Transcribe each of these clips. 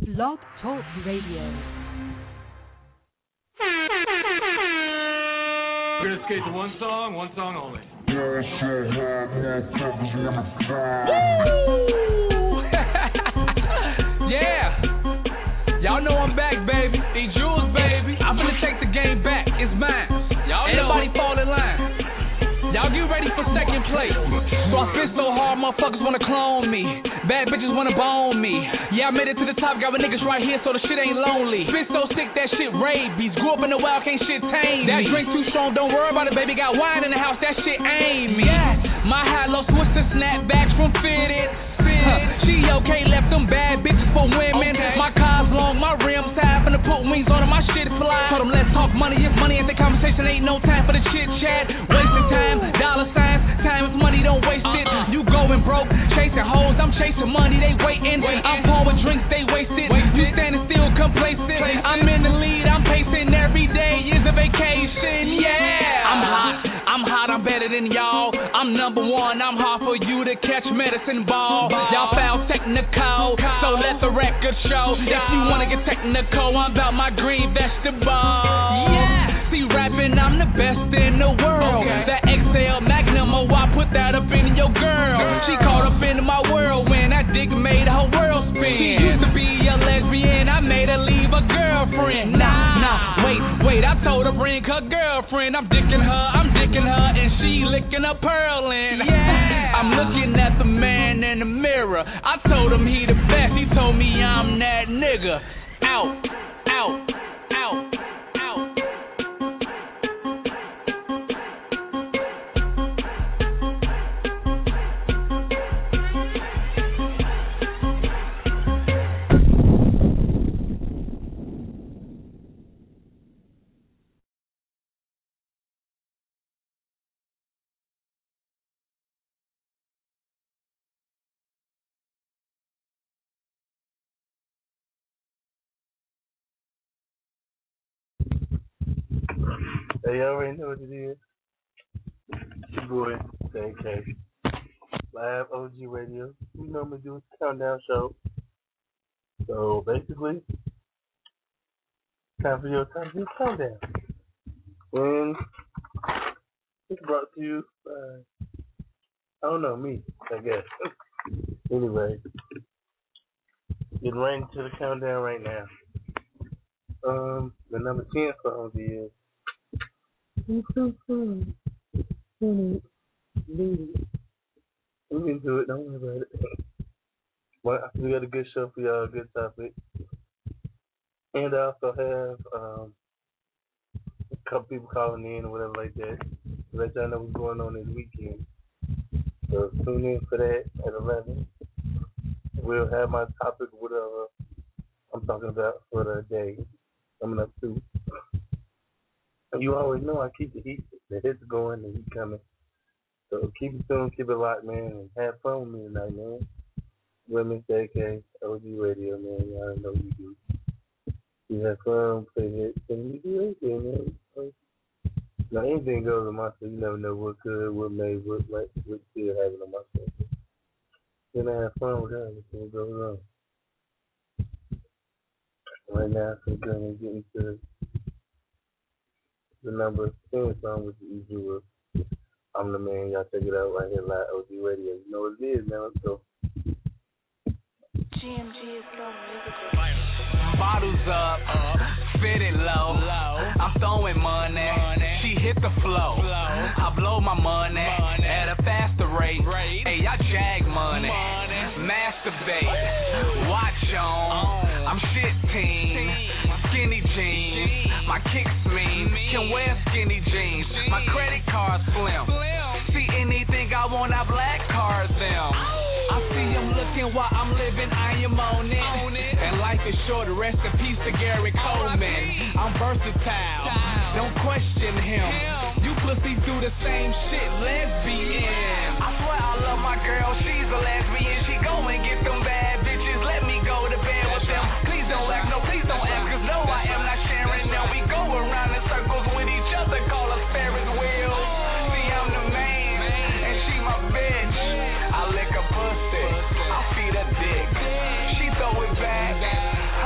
Blog Talk Radio. We're gonna skate to one song only. Yeah, y'all know I'm back, baby. These jewels, baby. I'm gonna take the game back. It's mine. Y'all Everybody know. Fall in line. Y'all get ready for second place. So I spit so hard, motherfuckers wanna clone me. Bad bitches wanna bone me. Yeah, I made it to the top, got my niggas right here, so the shit ain't lonely. Spit so sick, that shit rabies. Grew up in the wild, can't shit tame me. That drink too strong, don't worry about it, baby. Got wine in the house, that shit ain't me. Yeah, my high-low Swiss snapbacks from Fitted. She okay, left them bad bitches for women. Okay. My car's long, my rims high, finna put wings on them, my shit fly. Told them let's talk money, if money ain't the conversation, ain't no time for the chit chat. Wasting time, dollar signs, time is money, don't waste it. You going broke, chasing hoes, I'm chasing money, they waiting. I'm pouring drinks, they wasted. You standing still, complacent. I'm in the lead, I'm pacing every day is a vacation. Yeah, I'm hot, I'm better than y'all. I'm number one, I'm hard for you to catch medicine ball. Y'all foul technical, so let the record show. If you wanna get technical, I'm about my green vegetable. Yeah, see rapping, I'm the best in the world. That XL Magnum, oh, I put that up in your girl. She caught up into my whirlwind, that dick made her world spin. She used to be a lesbian, I made her leave a girlfriend. Nah, wait, I told her bring her girlfriend. I'm dicking her, and she licking her pearlin'. Yeah, I'm looking at the man in the mirror. I told him he the best, he told me I'm that nigga. Out. Hey, y'all already know what it is. Your boy, JK. Live OG Radio. We normally do a countdown show. So basically, time for your countdown. And it's brought to you by, me, I guess. Anyway, getting right into the countdown right now. The number 10 song is we can do it, don't worry about it. Well, we got a good show for y'all, a good topic. And I also have a couple people calling in or whatever like that to let y'all know what's going on this weekend. So tune in for that at 11. We'll have my topic, whatever I'm talking about for the day coming up too. You always know I keep the hits going, the heat coming. So keep it tuned, keep it locked, man, and have fun with me tonight, man. Women's JK, OG Radio, man. Y'all know you do. You have fun, play hits, and you do anything, man. Now, anything goes on my show. You never know what could, what may, what still happen on my show. Then I have fun with her, everything goes on. Right now, I'm going to get into the number 10 song with the usual. I'm the man. Y'all check it out right here, live OG Radio. You know what it is, man. Let's go. GMG is so musical. Bottles up, fitted low. I'm throwing money. She hit the flow. I blow my money at a faster rate. Hey, I jag money. Masturbate. Watch on. I'm shit team. Skinny jeans. My kicks mean. Can wear skinny jeans. My credit card's slim. See anything I want, I black card them. I see them looking while I'm living, I am on it. And life is short, rest in peace to Gary Coleman. I'm versatile, don't question him. You pussy do the same shit, lesbian. I swear I love my girl, she's a lesbian. She go and get them bad bitches, let me go to bed with them. Please don't ask, cause no, I am not sharing them. We go around in circles with each other, call us Ferris wheels. See, I'm the man, and she my bitch. I lick her pussy, I feed her dick. She throw it back.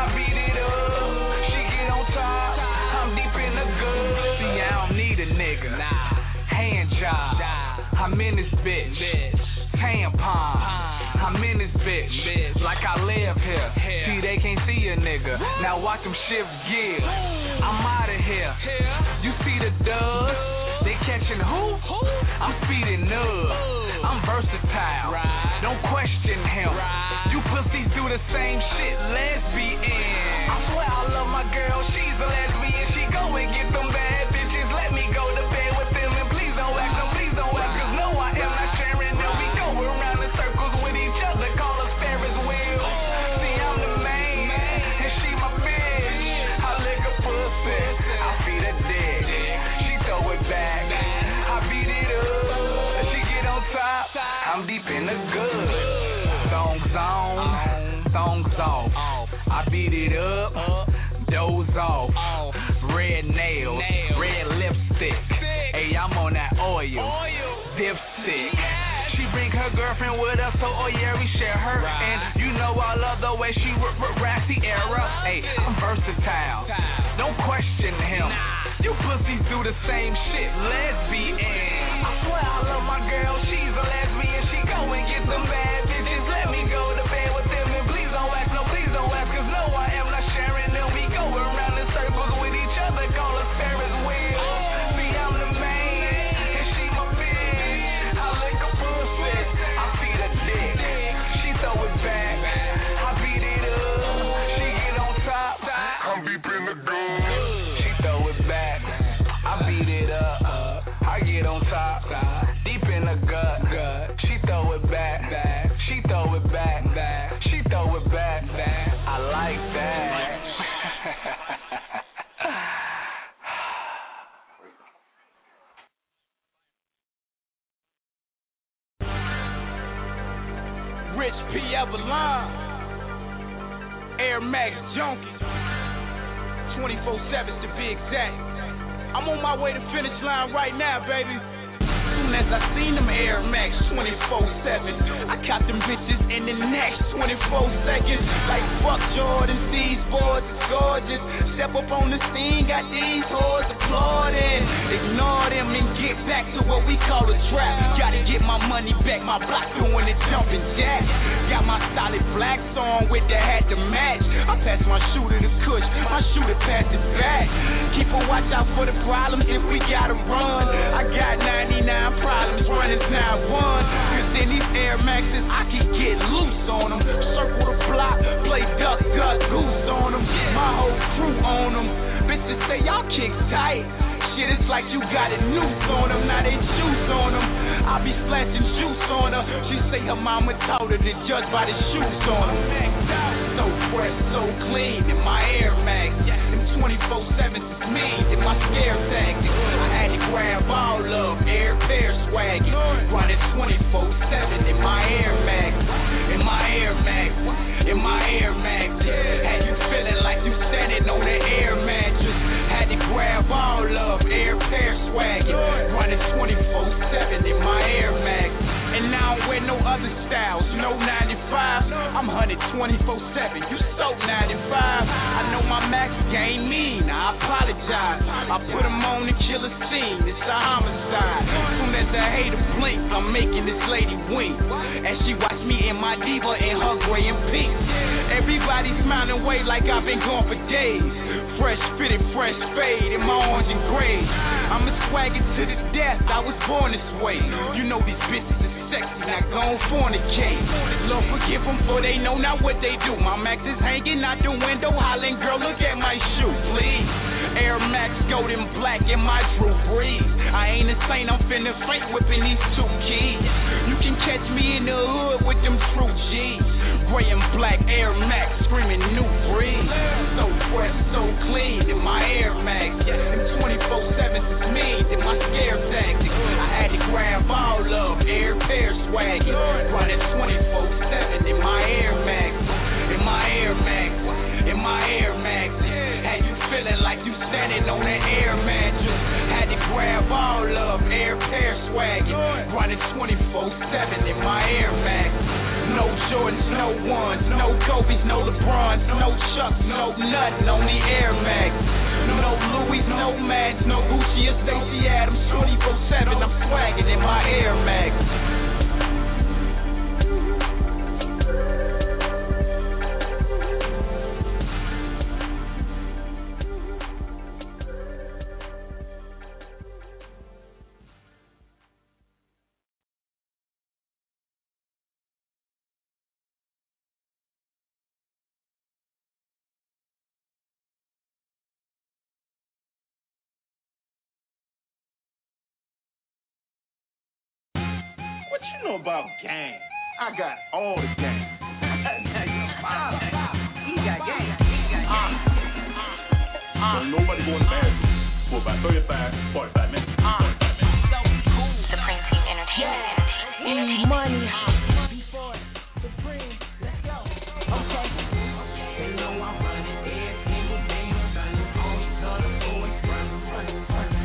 like I live here. See, they can't see a nigga. Now watch them shift gears. I'm out of here. You see the dubs? They catching who? I'm speeding up. I'm versatile. Don't question him. You pussies do the same shit, lesbian. I swear I love my girl, she's a lesbian. She go and get them bad bitches. Let me go to bed with them and please don't ask them, cause no, I am not sharing them. We go around in circles with each other, call us Ferris wheel. See, I'm the main, and she my bitch. I lick a pussy, I feed her dick. She throw it back, I beat it up. She get on top, I'm deep in the good. Thongs on, thongs off. I beat it up, doze off. Red nails, red lipstick. Hey, I'm on that oil, dipstick. She bring her girlfriend with us, so oh yeah, we share her. And you know I love the way she raps the era. Hey, I'm versatile, don't question him. You pussies do the same shit, lesbian. I swear I love my girl, she's a lesbian. She go and get them bad bitches. Let me go to bed with them and please don't ask, cause no, I am not sharing them. We go around in circles with each other, call us Ferris wheel. See, I'm the main, and she my bitch. I lick a pussy, I feed her dick. She throw it back, I beat it up. She get on top, I'm deep in the good. She throw it back, I beat it up. I get on top, deep in the gut. She throw it back, she throw it back, she throw it back. I like that. Rich P. Avalon, Air Max Junkie, 24/7 to be exact. I'm on my way to finish line right now, baby. Soon as I seen them Air Max 24/7, I caught them bitches in the next 24 seconds. Like fuck Jordan, these boys is gorgeous. Step up on the scene, got these hoes applauding. Ignore them and get back to what we call a trap. Gotta get my money back, my block doing the jumping jack. Got my solid blacks on with the hat to match. I pass my shooter to Kush, my shooter pass it back. Keep a watch out for the problems if we gotta run. I got 99 problems running now one. Cause in these Air Maxes I can get loose on them. Circle the block, play duck, goose on them. My whole crew on them. Bitches say y'all kick tight. Shit, it's like you got a noose on them. Now they juice on them. I be splashing juice on her. She say her mama told her to judge by the shoes on them. So fresh, so clean in my Air Max. Them 24/7s is me in my scare tactics. I had to grab all of Air Bear swagging. Running 24/7 in my Air Max. In my Air Max. In my Air Max. Had you feeling like you standing on the air mattress. Had to grab all of Air Bear swagging. Running 24/7 in my Air Max. And now I don't wear no other styles, no 95. I'm 124/7, you so 95. I know my Max game mean, I apologize. I put him on the killer scene, it's a homicide. Soon as I hate a blink, I'm making this lady wink. As she watch me in my diva in her gray and pink. Everybody smiling way like I've been gone for days. Fresh fitted, fresh fade in my orange and gray. I'm a swagger to the death, I was born this way. You know these bitches is sexy, not gon' fornicate. Lord forgive them for they know not what they do. My Max is hanging out the window, hollering, girl, look at my shoe, please. Air Max golden black in my Drew Brees. I ain't a saint, I'm finna faint whipping these 2 keys. You can catch me in the hood with them true G's. Gray and black Air Max screaming new breed. So fresh, so clean in my Air Max. Them 24/7s is mean in my scare tactics. I had to grab all of Air Bear swagging. Running 24/7 in my Air Max. In my Air Max. In my Air Max. Had you feeling like you standing on an air mattress. Had to grab all of Air Bear swagging. Running 24/7 in my Air Max. No Jordans, no ones, no Kobe's, no LeBrons, no Chucks, no nothing on the Air Max. No Louis, no Max, no Gucci or Stacey Adams. 24/7, I'm swagging in my Air Max. What you know about game? I got all the game. He got game. Don't nobody go in the bathroom for about 45 minutes. Supreme Team Entertainment. Money. Before Supreme, let's go. Okay. They know I'm running every single day. I'm shining on these other boys. Running.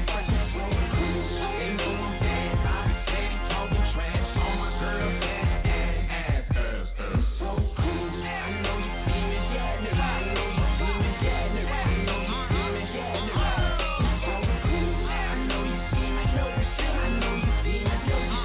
They know I'm bad. I'm steady talking trash on my girl. Ass. So cool. I know you see me. I know you see me. I know you see me. So cool. I know you see me. I know you see me.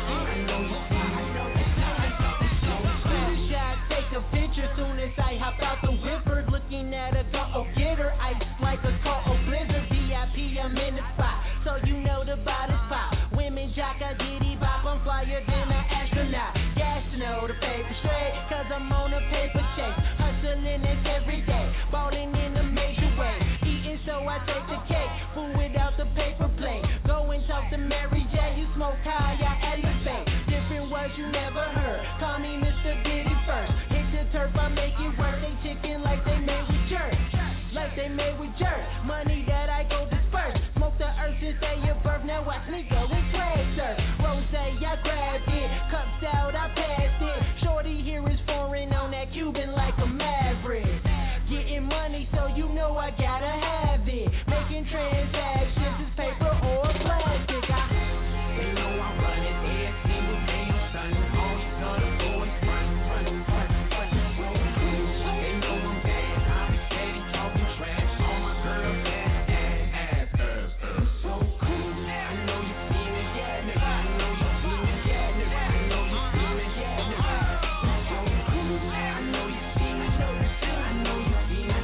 Take a picture soon as I hop out the whipper. Looking at a go get her. Ice like a cold blizzard. VIP, I'm in the spot. So you know the body spot. Women jock, I giddy bop. I'm flyer than an astronaut. Gas to know the paper straight. Cause I'm on a paper chase. Hustling this every day. Balling in a major way. Eating so I take the cake. Food without the paper plate. Go and talk to Mary J. You smoke high, I elevate. Different words you never heard. Call me Mr. Diddy first. Hit the turf, I make it work. They chicken like they made with jerk. Like they made with jerk. Money that I go disperse. Smoke the earth since day your birth. Now watch me go and swag surf. Rose, I grabbed it. Cups out, I passed it. Shorty here is foreign on that Cuban like a maverick. Getting money, so you know I gotta have it. Making transactions, is paper or plastic. They know I'm running every single day. I'm shining on these other boys. Running. They know I'm bad. I'm steady talking trash on my girl. Ass. So cool. I know you see me. I know you see me. I know you see me. So cool. I know you see me. I know you see me.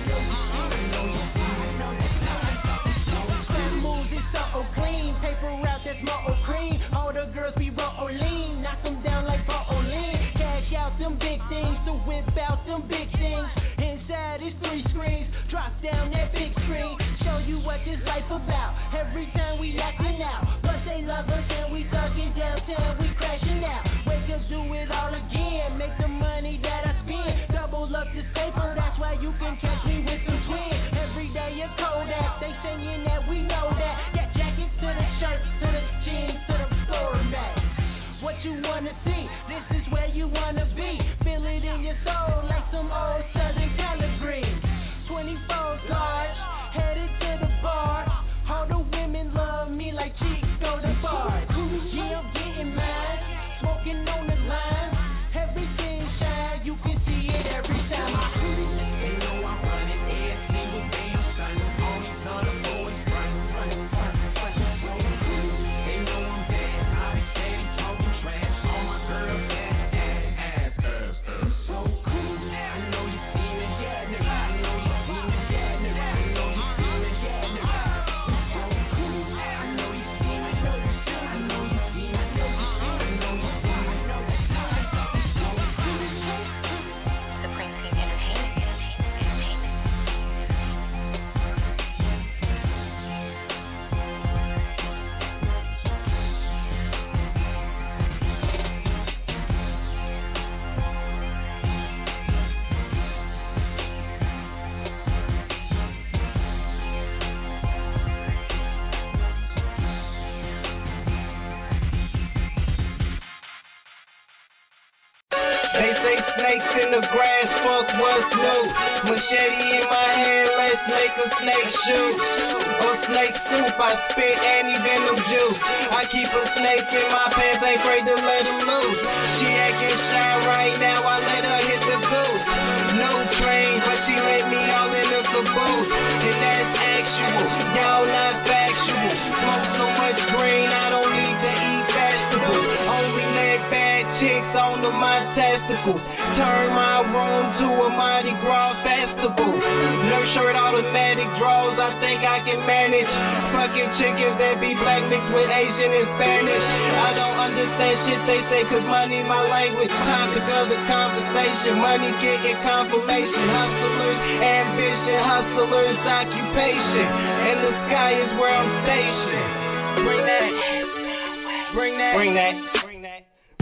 Some moves is so clean. Paper route that's more cream. All the girls be rolling. Knock them down like bowling. Cash out them big things to whip out them big things. Inside is 3 screens. Drop down that big screen. Show you what this life about. Every time we acting out. Plus they love us and we thugging downtown. We crashing out. Wake up, do it all again. Make the money that I spend. Double up this paper. That's why you can catch me with some twins. Every day a Kodak. They saying that we know that. Got jackets to the shirt, to the jeans, to the floor mat. What you wanna see? This is where you wanna be. Feel it in your soul like some old Southern collard greens. 24 guards, headed to the bar. All the women love me like cheeks go to bars. Yeah, I'm getting mine, smoking on the line. Everything shine, you can see it every time. They know I'm running every single day. I'm shining on these other boys. Running. They know I'm bad. I'm steady talking trash on my girl. Ass. So cool. I know you see me. I know you see me. I know you see me. So cool. I know you see me. I know you see me. Supreme Team Entertainment. They say snakes in the grass, fuck what's new. Machete in my hand, let's make a snake shoot. Or snake soup, I spit anti-venom juice. I keep a snake in my pants, ain't afraid to let him loose. She acting shy right now, I let her hit the booth. No train, but she let me all in the caboose. And that's actual, y'all not factual. Smoke so much green, I don't need to eat vegetables. Only let bad chicks on my testicles. Turn my room to a Mardi Gras festival. No shirt, automatic draws, I think I can manage. Fucking chickens that be black mixed with Asian and Spanish. I don't understand shit they say, cause money my language. Topic of the conversation, money getting confirmation. Hustlers, ambition, hustlers, occupation. And the sky is where I'm stationed. Bring that.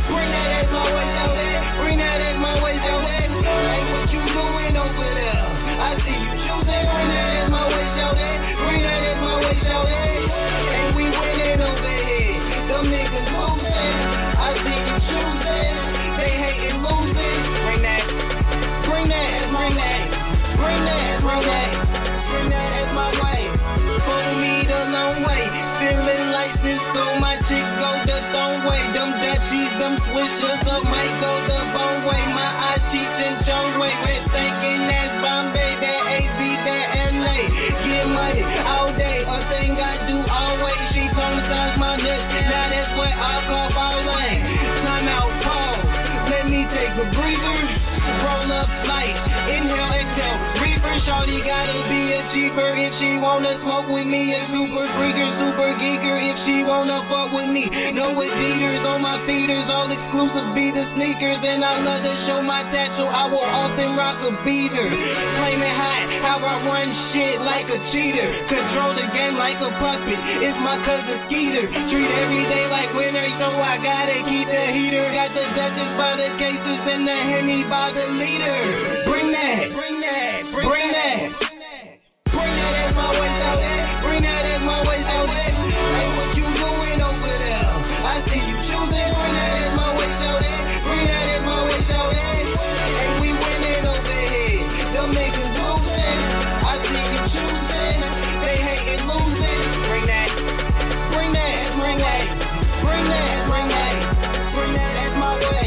Bring that ass my way, shout that. Bring that ass my way, shout that. Hey, what you doing over there? I see you choosing. Bring that ass my way, shout that. Bring that ass my way, shout that. Hey, we winning over here. Them niggas losing. I see you choosing. They hating losing. Bring that. Bring that. Bring that. Bring that. Bring that. Bring that ass my way. Follow me the long way. Feeling like this, so my chick go the thong way. Them Dutchies, them switchers up, might go the bone way. My eyes teaching John way. We're thinking that's Bombay, that AZ, that LA. Get money all day, a thing I do always. She tongue-size my lips, now that's what I call balling. Time out, pause, let me take a breather. Roll up light, inhale, exhale, reaper. Shawty gotta be a cheaper if she wanna smoke with me. A super freaker, super geeker if she wanna fuck with me. No Adidas on my feeders, all exclusive be the sneakers. And I love to show my tattoo, I will often rock a beater. Flaming hot, how I run shit like a cheater. Control the game like a puppet, it's my cousin Skeeter. Treat every day like winter, so I gotta keep the heater. Got the Dutchess by the cases and the Henny by the leader. Bring that, bring that, bring that. Bring that ass my way, shout that. Bring that ass my way, shout that. Hey, what you doing over there? I see you choosing. Bring that ass my way, shout that. Bring that ass my way, shout that. Hey, we winning over here. Them niggas losing. I see you choosing. They hating losing. Bring that. Bring that. Bring that. Bring that. Bring that. Bring that ass my way.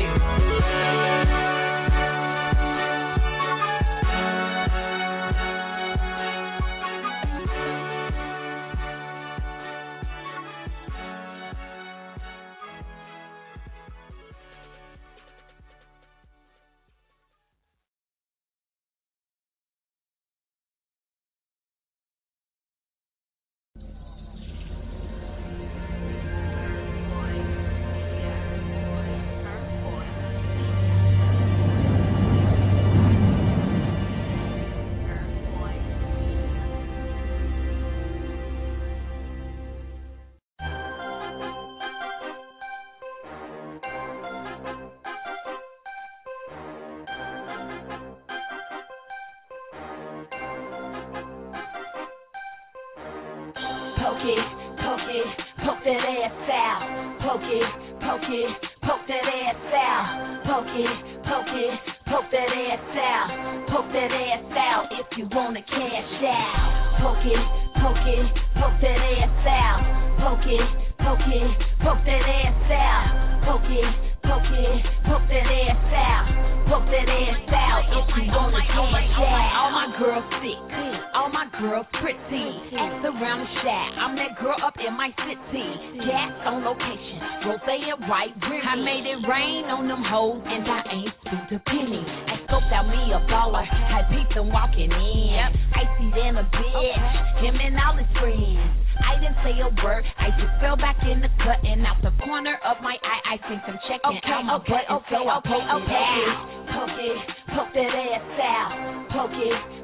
Poke it, poke that ass out. Poke it, poke that ass out. Poke it, poke that ass out. Poke that ass out if you wanna cash out. Poke it, poke that ass out. Poke it, poke that ass out. Poke it, poke that ass out. Poke that ass out if you wanna cash out. All my girls sick, all my girls pretty. Ask around the shack, I'm that girl up in my city. Gas on location, rose and white rim. I made it rain on them hoes and I ain't spent a penny. I scoped out me a baller, I peeped them walking in. Icy than a bitch, him and all his friends. I didn't say a word, I just fell back in the cut and out the corner of my eye I think I'm checking out my butt and so I poke it out. Poke that ass out. Poke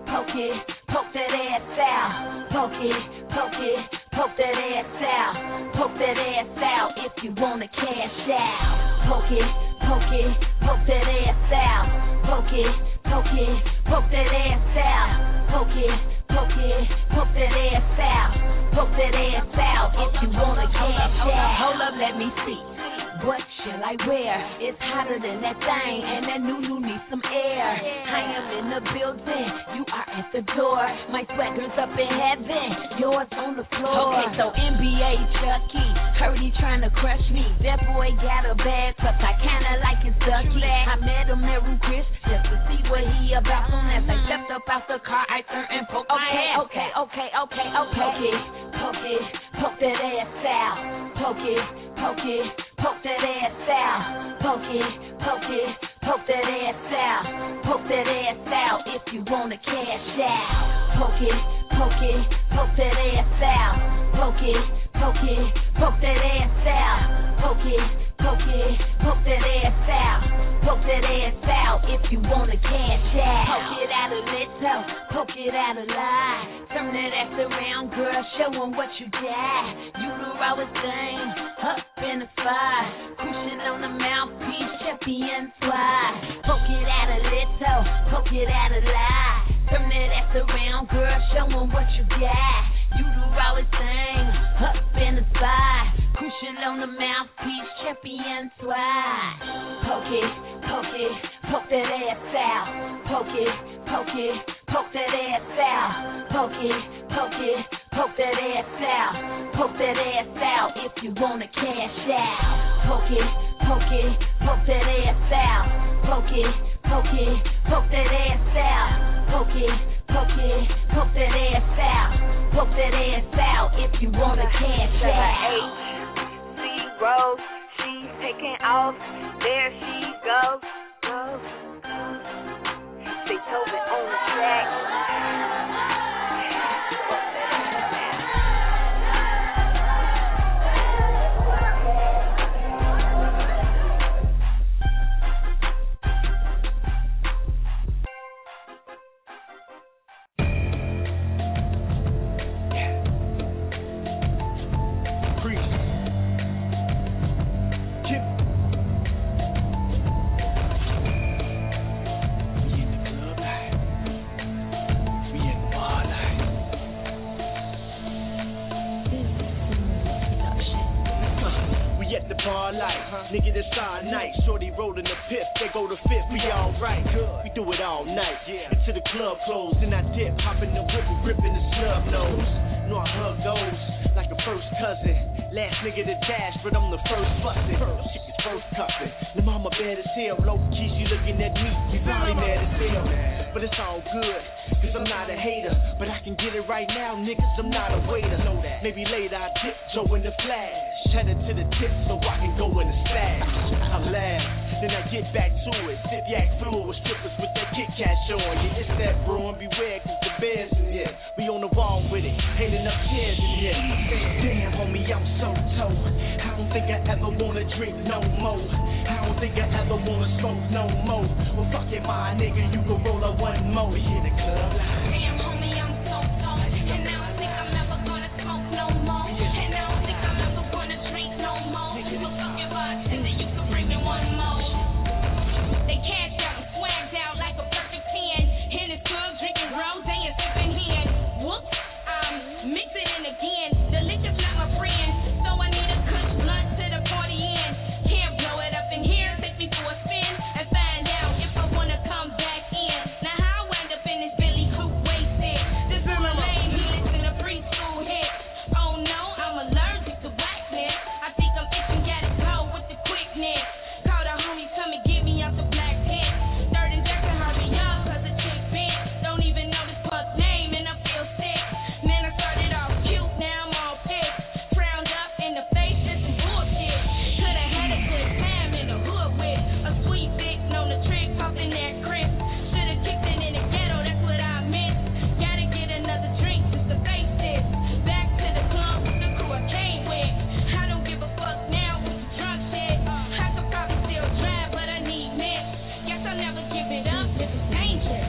that ass out. Poke that ass out. Poke that ass out if you wanna cash out. Poke that ass out. Poke that ass out. Poke that ass out. Poke that ass out if you wanna cash out. Hold up, let me see. What shall I wear? It's hotter than that thing, and that new needs some air. I am in the building, you are at the door. My swagger's up in heaven, yours on the floor. Okay, so NBA Chucky, heard he tryna crush me. That boy got a bad touch, I kinda like his ducky. I met him at Root Chris just to see what he about. Soon as I stepped up out the car, I turned and poked my head. Okay. Poke that ass out. Poke that ass out. Poke that ass out. Poke that ass out if you wanna cash out. Poke that ass out. Poke that ass out. Poke that ass out. Poke that ass out if you wanna cash out. Poke it out a little, poke it out a lot. Turn that ass around, girl, show 'em what you got. You the rawest thing up in the spot. Cushion on the mouthpiece, champion swat. Poke it out a little, poke it out a lot. Turn that ass around, girl, show 'em what you got. You the rawest thing up in the spot. Cushion on the mouthpiece, champion swat. Poke it, poke it, poke that ass out. Poke it, poke it, poke that ass out. Poke it, poke it, poke that ass out. Poke that ass out if you wanna cash out. Poke it, poke it, poke that ass out. Poke it, poke it, poke that ass out. Poke it, poke it, poke that ass out. Poke that ass out if you wanna cash out. Rose, she's taking off. There she goes. They told it on the track. Nigga, this our night. Shorty rollin' the fifth, they go to fifth, we alright. We do it all night. Until the club closed, and I dip, hop in the whip and grippin' the snub nose. Know I hug those like a first cousin. Last nigga to dash, but I'm the first bustin'. Chick is first cuffin'. The mama bad as hell, low key, she looking at me. You probably mad as hell, but it's all good. Cause I'm not a hater, but I can get it right now, niggas, I'm not a waiter. Know that. Maybe later I dip, Joe in the flash. Headed to the tip so I can go in the stash. I laugh, then I get back to it. Sip yak fluid with strippers with that Kit Kat on. Yeah, it's that bro, and beware cause the bears in here. We on the wall with it, hanging up chairs in here. Damn, homie, I'm so toe. I don't think I ever wanna drink no more. I don't think I ever wanna smoke no more. Well, fuck it, my nigga, you can roll up one more. We in the club like, damn, homie, I'm so toe. And I don't think I'm ever gonna smoke no more. And I don't think I'm ever gonna drink no more. Well, fuck it, bartender, you can bring me one more. They cashed out and swagged out like a perfect 10. In his club, drinking rose and sipping hen. Whoops, I'm mixing it again. The liquor's not my friend, so I need a good blunt to the party end. Can't blow it up in here, take me for a spin and find out if I wanna come back in. Now how I wind up in this Billy Coupe wasted. This rumor lane, he listen to preschool hits. Oh no, I'm allergic to blackness. I think I'm itching, gotta go with the quickness. Call the homies, come and get me out the black tent. Third and Jackson, hurry up, cause the chick bent. Don't even know this puck's name and I feel sick. Then I started off cute, now I'm all pissed. Frowned up in the face, this is bullshit. Could've had a good time in the hood with a sweet dick, known the trick, popping that crisp. Should've kicked it in the ghetto, that's what I meant. Gotta get another drink just to face this. Back to the club with the crew I came with. I don't give a fuck now with the drunk shit. I could probably still drive, but I need mix. Guess I'll never give it up, this is dangerous.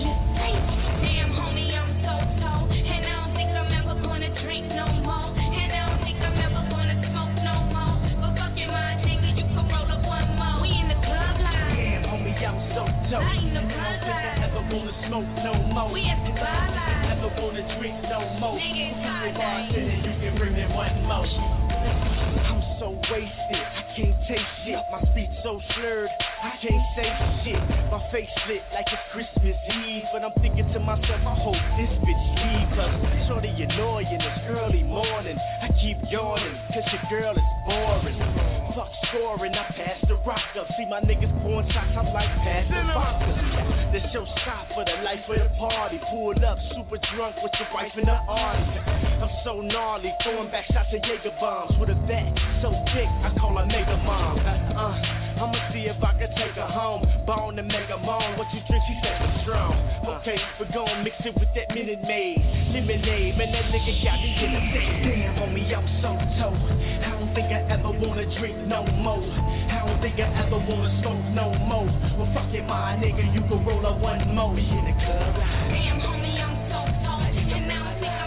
Damn, homie, I'm so toe. And I don't think I'm ever gonna drink no more. And I don't think I'm ever gonna smoke no more. But fuck it, my nigga, you can roll up one more. We in the club line. damn, homie, I'm so dope. I in the I club don't think I line. ever wanna smoke no more. We at the club line. Never wanna drink no more. Nigga, it's You hard, can bartender, you can bring me one more. I'm so wasted, I can't taste shit. My speech so slurred, I can't say shit. My face lit like it's Christmas Eve, but I'm thinking to myself, I hope this bitch leave. Cause shorty annoying, it's early morning. I keep yawning, cause your girl is boring. Fuck scoring, I pass the rock up. See my niggas pouring shots, I'm like pass the vodka. This your stop for the life of the party. Pulled up, super drunk with your wife in the army. I'm so gnarly, throwing back shots of Jaeger bombs with a vet so thick, I call her Mega Mom. I'ma see if I can take her home. Bone and Mega Mom, what you drink? She said it's strong. Okay, we're gon' mix it with that Minute Maid, lemonade. Man, that nigga got me in the thing. Damn, homie, I'm so toe. I don't think I ever wanna drink no more. I don't think I ever wanna smoke no more. Well, fuck it, my nigga, you can roll up one more. We in the club. Damn, homie, I'm so toe. And I don't think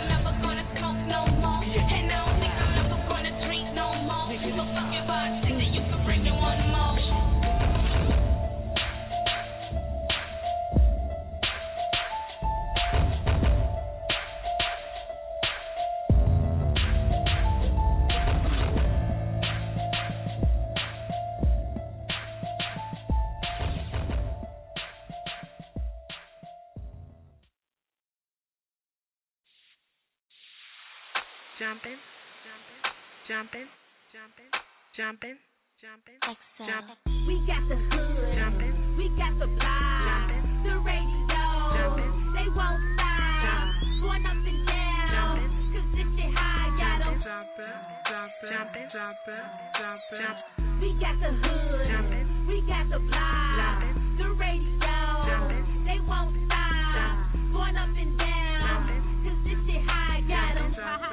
jumping, jumping, jumping, jumping, jumping, jumping. We got the hood, jumping, we got the block, jumping, the radio, jumping, they won't stop, going up and down, cause this shit high, got 'em jumping, jumping, jumping, jumping. We got the hood, jumping, we got the block, jumping, the radio, jumping, they won't stop, going up and down, cause this shit high, got 'em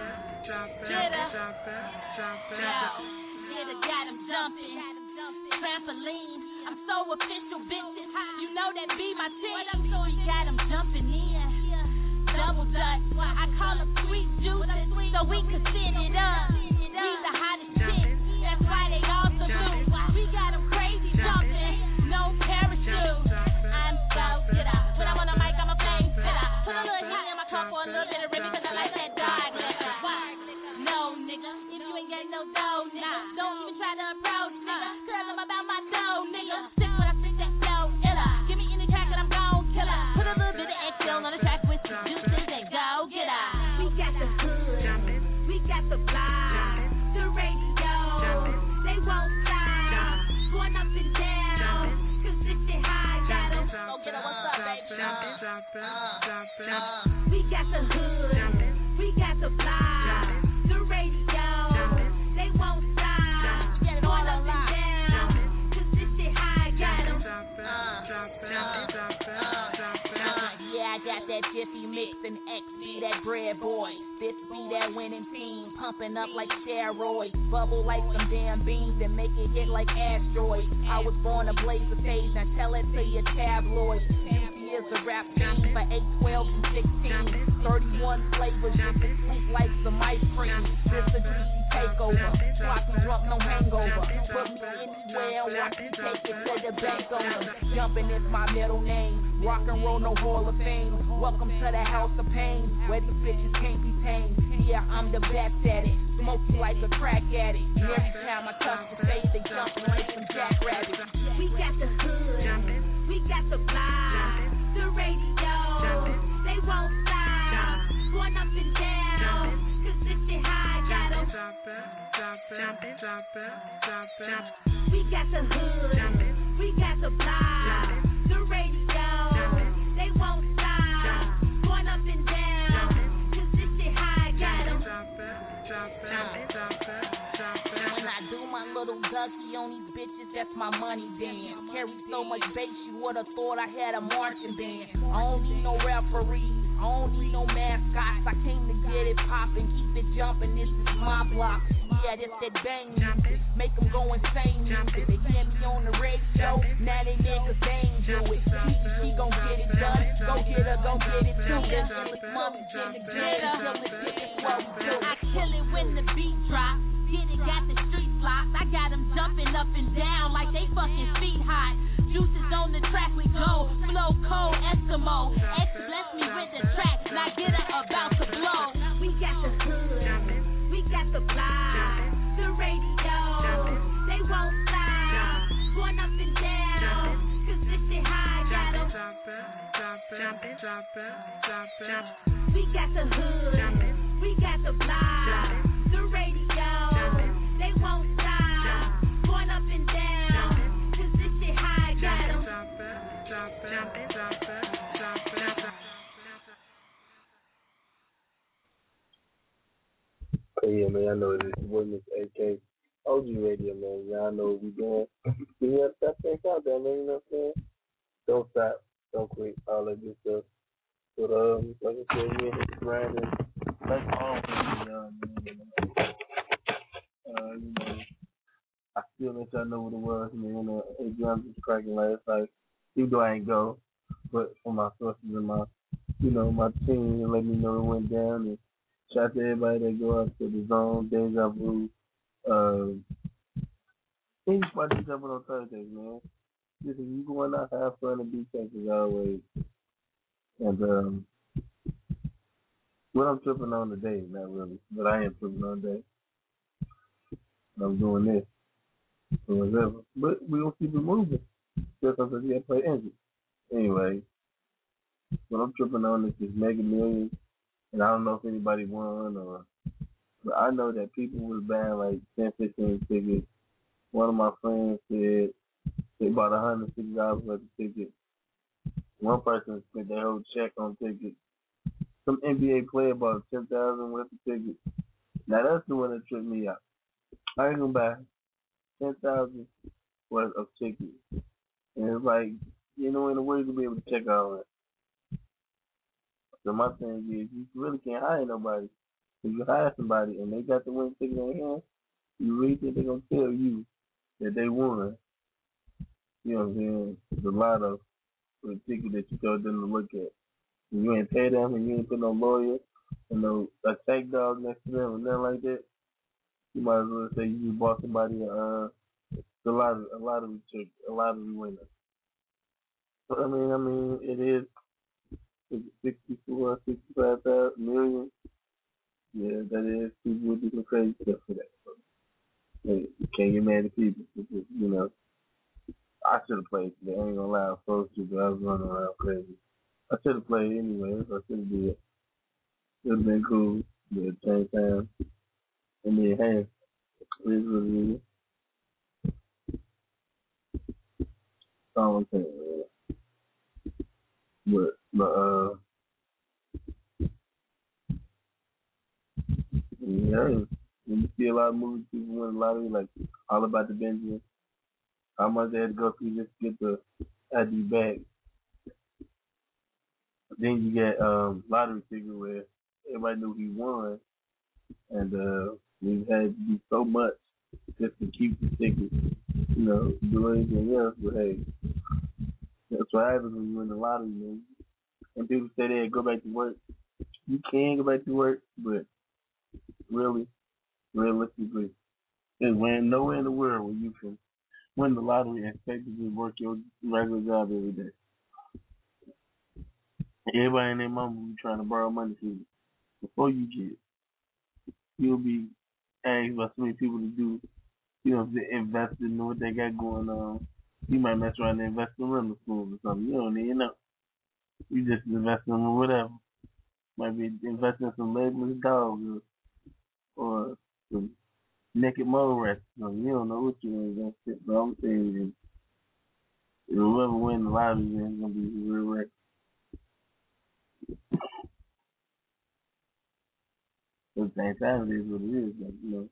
got 'em jumping, trampoline, I'm so official, bitches, you know that be my team, we got 'em jumping in, double dutch, I call 'em sweet juices, so we can sit it up, we the hottest shit, that's why they all salute, we got 'em crazy jumping, no parachute, I'm so get up, when I'm on the mic I'm a flame spitter, put a little heat in my cup for a little bit of rib because I like that dog liquor, no nigga, if you ain't got no dough, nigga, don't even try to approach, nigga, tell them about my dough, nigga, stick when I stick that flow, illa, give me any track and I'm gon' kill her, put a little bit of XL on the track with some juices and go get her. We got the hood, we got the block, the radio, they won't stop, going up and down, cause this shit high, got 'em, go get her, what's up, baby, we got the hood, we got the block, the radio, they won't stop, going up and down, cause this shit high, got 'em. Yeah, I got that Jiffy Mix and X be that bread boy. This be that winning team, pumping up like steroids. Bubble like some damn beans and make it hit like asteroids. I was born to blaze the stage, now tell it to your tabloids. Juicy is a rap team for 8, 12, and 16. 31 flavors, just sweet like some ice cream. This a juicy takeover, sloppy drunk, no hangover. Put me anywhere, watch me take it to the bank on them. Jumping is my middle name, rock and roll, no Hall of Fame. Welcome to the house of pain, where these bitches can't be tamed. Yeah, I'm the best at it, smoke you like a crack addict. And every time I touch the face, they jumping like some jackrabbits. We got the hood, we got the block, the radio, they won't stop, going up and down, cause this shit high, got 'em. We got the hood, we got the block, the radio, they won't stop, going up and down, cause this shit high, got 'em. When I do my little ducky on these bitches, that's my money dance. Carry so much bass, you would've thought I had a marching band. I don't need no referees, I don't need no mascots. I came to get it poppin', keep it jumpin', this is my block. Yeah, this that bang music, make them go insane music. They hear me on the radio, now they niggas they ain't do it. She gon' get it done, go get her, gon' get it too. That's it, mommy, get it, get her, till the shit is what we do. I kill it when the beat drops. Get it, got the streets locked. I got them jumping up and down like they fucking feet hot. Juices on the track, we go. Flow cold, Eskimo. X bless me with the track. Now get her about to blow. We got the hood, we got the block, the radio, they won't stop, going up and down, cause this shit high, got 'em. We got the hood, we got the block, the radio, they won't stop, going up and down, cause this shit high, got 'em. Yeah, man, I know it is. Boy, Mr. AK, OG Radio, man. Y'all know what we doing. We have that thing out there, man. You know what I'm saying? Don't stop, don't quit, all that good stuff. But like I said, we hit the grind, and like always, man. You know, I still let y'all know what it was, man. Adrian was cracking last night. Even though I ain't go, but from my sources and my, you know, my team, and let me know it went down. And shout out to everybody that go up to the zone, Deja Vu. Anybody jumping on Thursdays, man. Listen, you going out, have fun, and be safe as always. And what I'm tripping on today, not really, but I am tripping on today. I'm doing this or whatever, but we gonna keep it moving. Just because we have to play injured. Anyway, what I'm tripping on is this Mega Millions, and I don't know if anybody won or But I know that people was buying like 10, 15 tickets. One of my friends said they bought $160 worth of tickets. One person spent their whole check on tickets. Some NBA player bought 10,000 worth of tickets. Now that's the one that tripped me out. I ain't gonna buy 10,000 worth of tickets. And it's like, you know, in a way to be able to check all that. So my thing is, you really can't hire nobody. If you hire somebody and they got the win ticket in their hand, you really think they're gonna tell you that they won? You know what I'm saying? The lotto for the ticket that you told them to look at. And you ain't pay them and you ain't put no lawyer and no a tag dog next to them or nothing like that. You might as well say you just bought somebody a lottery ticket, a lottery winner. But I mean, it is 64, 65 million. Yeah, that is. People would do some crazy stuff for that. So, hey, you can't get mad at people. Because, you know, I should have played today. I ain't gonna lie, I was supposed to, but I was running around crazy. I should have played anyway. I should have did. It would have been cool. But at the same time, and then, hey, it is what it is. That's all I'm saying, man. But yeah, you see a lot of movies, people win the lottery, like All About the Benjamin. How much they had to go through just to get the ID back. Then you get lottery ticket where everybody knew he won, and we had to do so much just to keep the ticket, you know, do anything else. But hey, that's what happens when you win the lottery, man. And people say they go back to work. You can go back to work, but really, realistically, there's nowhere in the world where you can win the lottery and expect to just work your regular job every day. Everybody and their mama will be trying to borrow money from you. Before you get it, you'll be asked by so many people to do, you know, invest in what they got going on. You might mess around and invest in rental schools or something. You don't even know. You just invest in whatever. Might be investing in some legless dogs or some naked mole rats. So you don't know what you're invest in. But I'm saying is, whoever wins the lottery is going to be real rich. At the same time, it is what it is. Like, you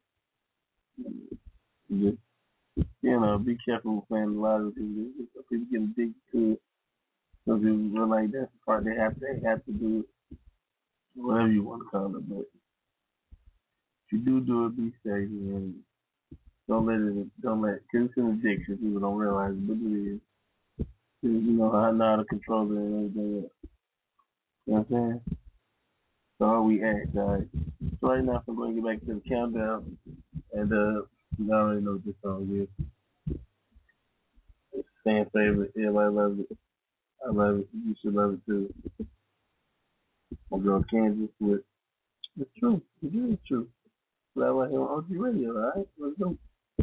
know, just, you know, be careful with playing the lottery. People get addicted to it. Some people feel like that's the part they have to do it. Whatever you want to call it. But if you do it, be safe. And don't let, because it's an addiction. People don't realize it, but it is. You know how to control it and everything else. You know what I'm saying? So all we ask, alright. So right now, I'm going to get back to the countdown, and you already know what this song is. It's a fan favorite. Everybody loves it. I love it. You should love it too. My girl Kansas with "It's True." It is true. Right here on OG Radio, alright? Let's go.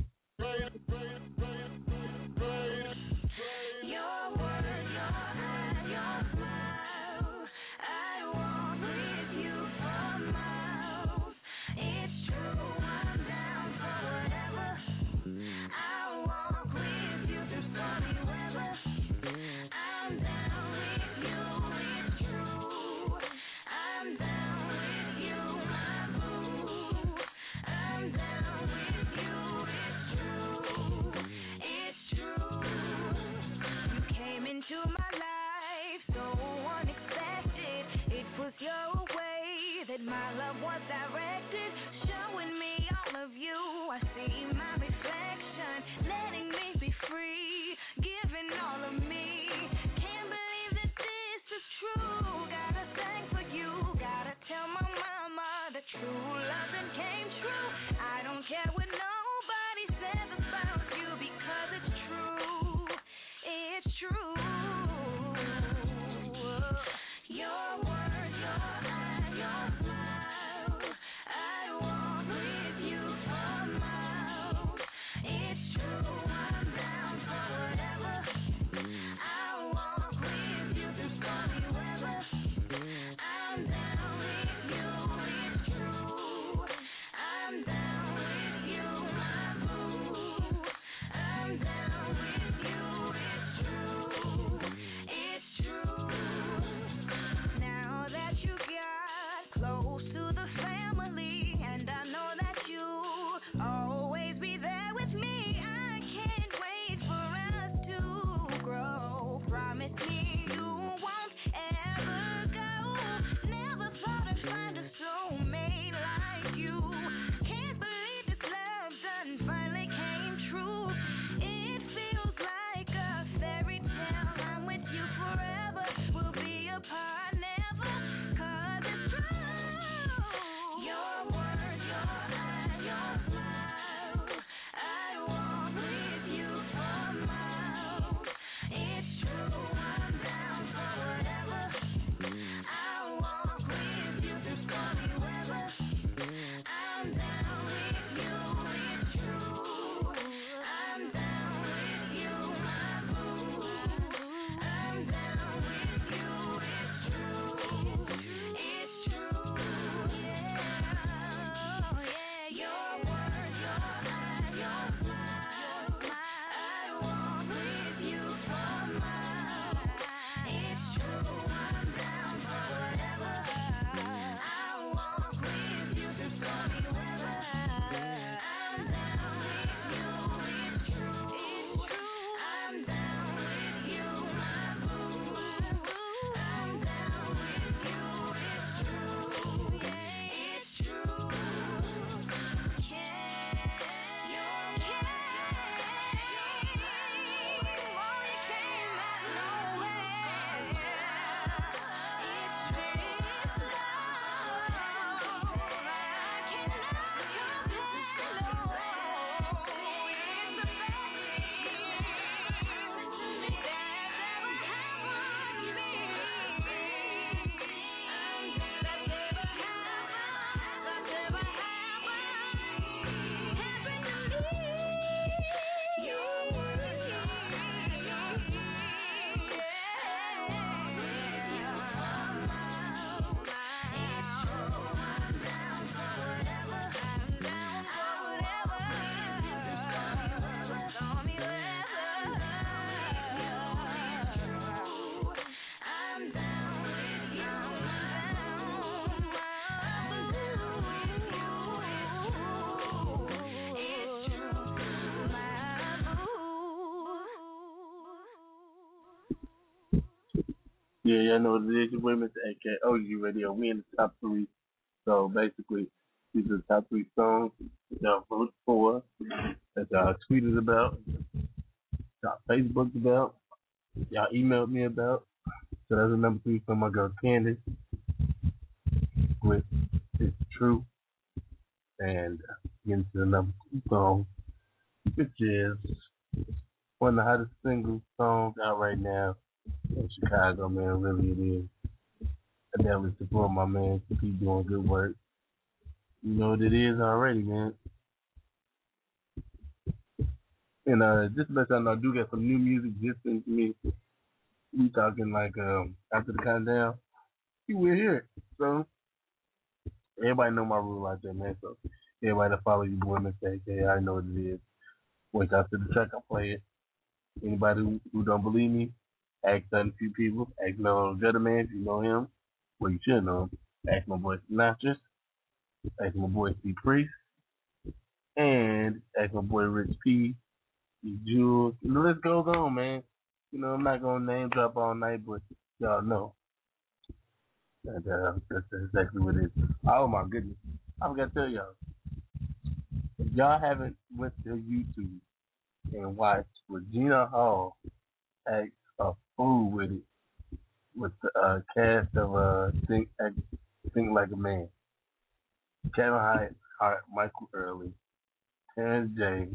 My love was directed, showing me all of you. I see my reflection, letting me be free, giving all of me. Can't believe that this is true. Gotta thank for you. Gotta tell my mama the true love that came true. I don't care what nobody says about you because it's true. It's true. Your words, your eyes, your smile. I walk with you for miles. It's true, I'm down for Yeah, I know what it is. Your women's AK OG Radio. We in the top 3. So basically, these are the top 3 songs y'all voted for, that y'all tweeted about, y'all Facebooked about, y'all emailed me about. So that's the number 3 from my girl Candace with It's True. And getting to the number 2 song, which is one of the hottest single songs out right now in Chicago, man. Really it is. I definitely support my man to keep doing good work. You know what it is already, man. And just to let y'all know, I do get some new music just into me. We talking like after the countdown, you will hear it. So everybody know my rule out there, man. So everybody that follow you, boy, Mr. AK, I know what it is. Wait after the track, I play it. Anybody who don't believe me, ask a few people. Ask no Gutter Man if you know him. Well, you should know him. Ask my boy Sinatra. Ask my boy C Priest. And ask my boy Rich P. Jules. And the list goes on, man. You know, I'm not going to name drop all night, but y'all know. And, that's exactly what it is. Oh, my goodness. I forgot to tell y'all. If y'all haven't went to YouTube and watched Regina Hall act a fool with it, with the cast of Think Like a Man. Kevin Hart, Michael Early, Terrence James,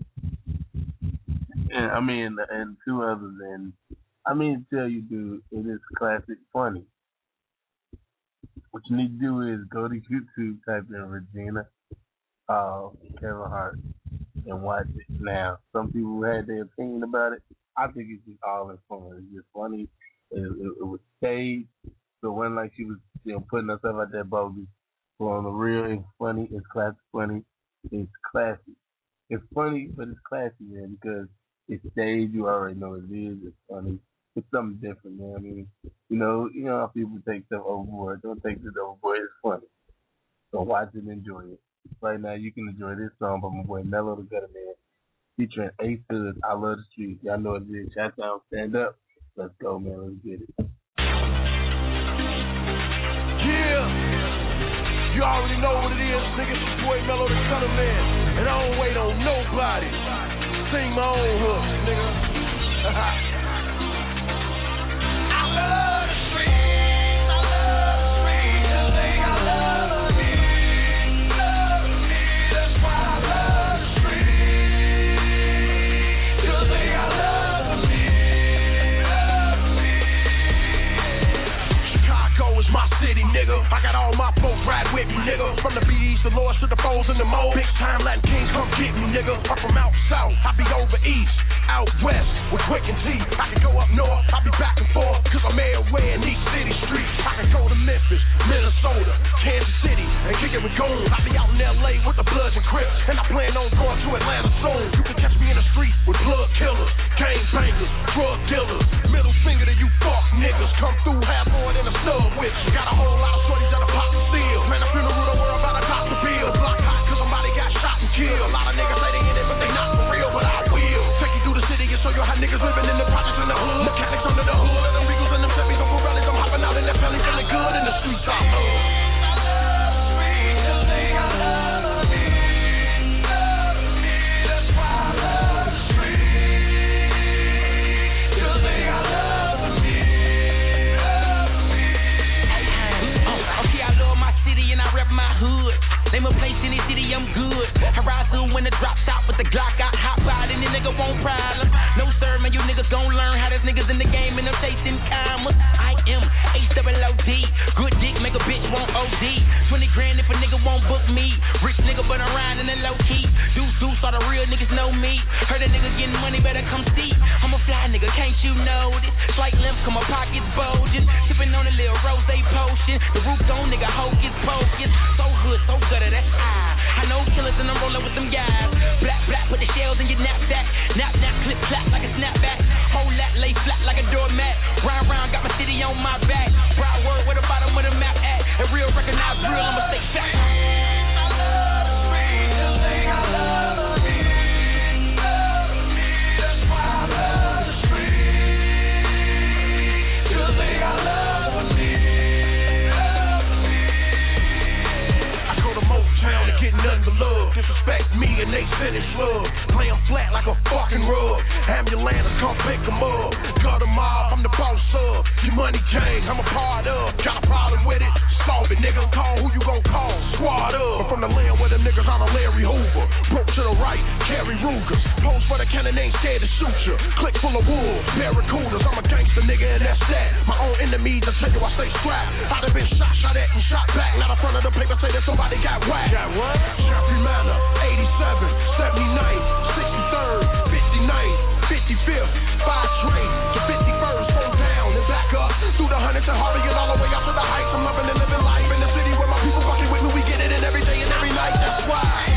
and 2 others. And I mean to tell you, dude, it is classic funny. What you need to do is go to YouTube, type in Regina Kevin Hart, and watch it. Now, some people had their opinion about it. I think it's just all in fun. It's just funny. It was staged, so it wasn't like she was, putting herself out there bogus. So on the real, it's funny. It's classic funny. It's classy. It's funny, but it's classy, man, because it's staged. You already know what it is. It's funny. It's something different, man. I mean, you know how people take stuff overboard. Don't take it overboard. It's funny. So watch it and enjoy it. Right now, you can enjoy this song by my boy Mello the Gutter Man, featuring Ace Hood, I Love the Streets. Y'all know what it is. Shout out, stand up. Let's go, man. Let's get it. Yeah. You already know what it is, nigga. It's your boy Mello the Gutter Man. And I don't wait on nobody. Sing my own hook, nigga. I love the streets. I love the streets. You think I love me? Love me. That's why I love the streets. You think I love me? Love me. Chicago is my city, nigga. I got all my folks ride with me, nigga. From the BEs, the Lords to the foes and the moles. Big time Latin kings, come get me, nigga. I'm from out south, I be over east. Out west with Quick and T. I can go up north, I be back and forth, cause I'm everywhere in these city streets. I can go to Memphis, Minnesota, Kansas City, and kick it with goons. I be out in LA with the Bloods and Crips, and I plan on going to Atlanta soon. You can catch me in the street with blood killers, gang bangers, drug dealers. Middle finger to you fuck niggas. Come through, have more than a stub with you. Got a whole lot of shorties that'll pop the seal. Man, the funeral the world about to cop the bill. Block hot cause somebody got shot and killed. A lot of niggas say they in it, but they not for real, but I will. Take you through the city and show you how niggas living in the projects in the hood. Mechanics under the hood, and them Regals and them Chevys and Pirellis. I'm hopping out in that belly, feeling good in the streets I love. Name a place in the city, I'm good. I ride through when the drops out with the Glock. I hop out and the nigga won't problem. No sir, man, you niggas gon' learn how there's niggas in the game and I'm chasing commas. I am H-double-O-D. Good dick, make a bitch want OD. 20 grand if a nigga won't book me. Rich nigga, but I'm riding in low key. Deuce, all the real niggas know me. Heard a nigga getting money, better come see. I'm a fly nigga, can't you know this? Slight limp, cause my pockets bulging. Sipping on a little rose potion. The roof gone, nigga, hocus pocus. So hood, so gutter, that's I know killers and I'm rolling with them guys. Black, put the shells in your knapsack. Nap, clip, clap like a snapback. Whole lot lay flat like a doormat. Round, got my city on my back. Broad word where the bottom of the map at. And real recognize real, I'ma stay fat. I disrespect me and they send it slug. Lay 'em flat like a fucking rug. Ambulance, come pick 'em up. Cut 'em off, I'm the boss of. Your money gang, I'm a part of. Got a problem with it? Solve it, nigga. Call who you gon' call. Squad up. I'm from the land where them niggas on a Larry Hoover. Broke to the right, carry Rugers. Pose for the cannon, ain't scared to shoot you. Click full of wolves, barracudas. I'm a gangster nigga and that's that. My own enemies, I tell you I stay strapped. I done been shot at and shot back. Now the front of the paper say that somebody got whacked. Got what? Jeffrey Manor, 87, 79, 63rd, 59th, 55th, 5 train to 51st, go down and back up through the hundreds and Harvey and all the way out to the heights. I'm loving and living life in the city where my people fucking with me. We get it in every day and every night. That's why.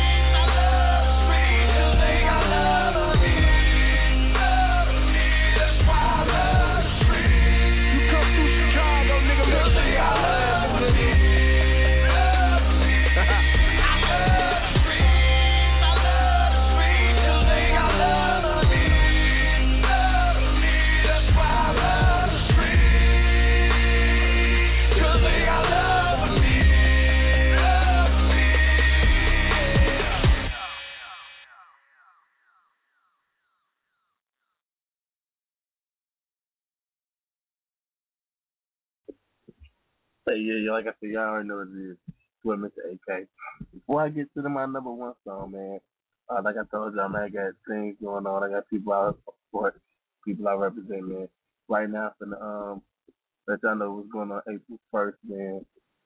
Yeah, like I said, y'all already know what it is. With Mr. AK. Before I get to my number one song, man, like I told y'all, man, I got things going on. I got people I support, people I represent, man. Right now, for the let y'all know what's going on April 1st, man,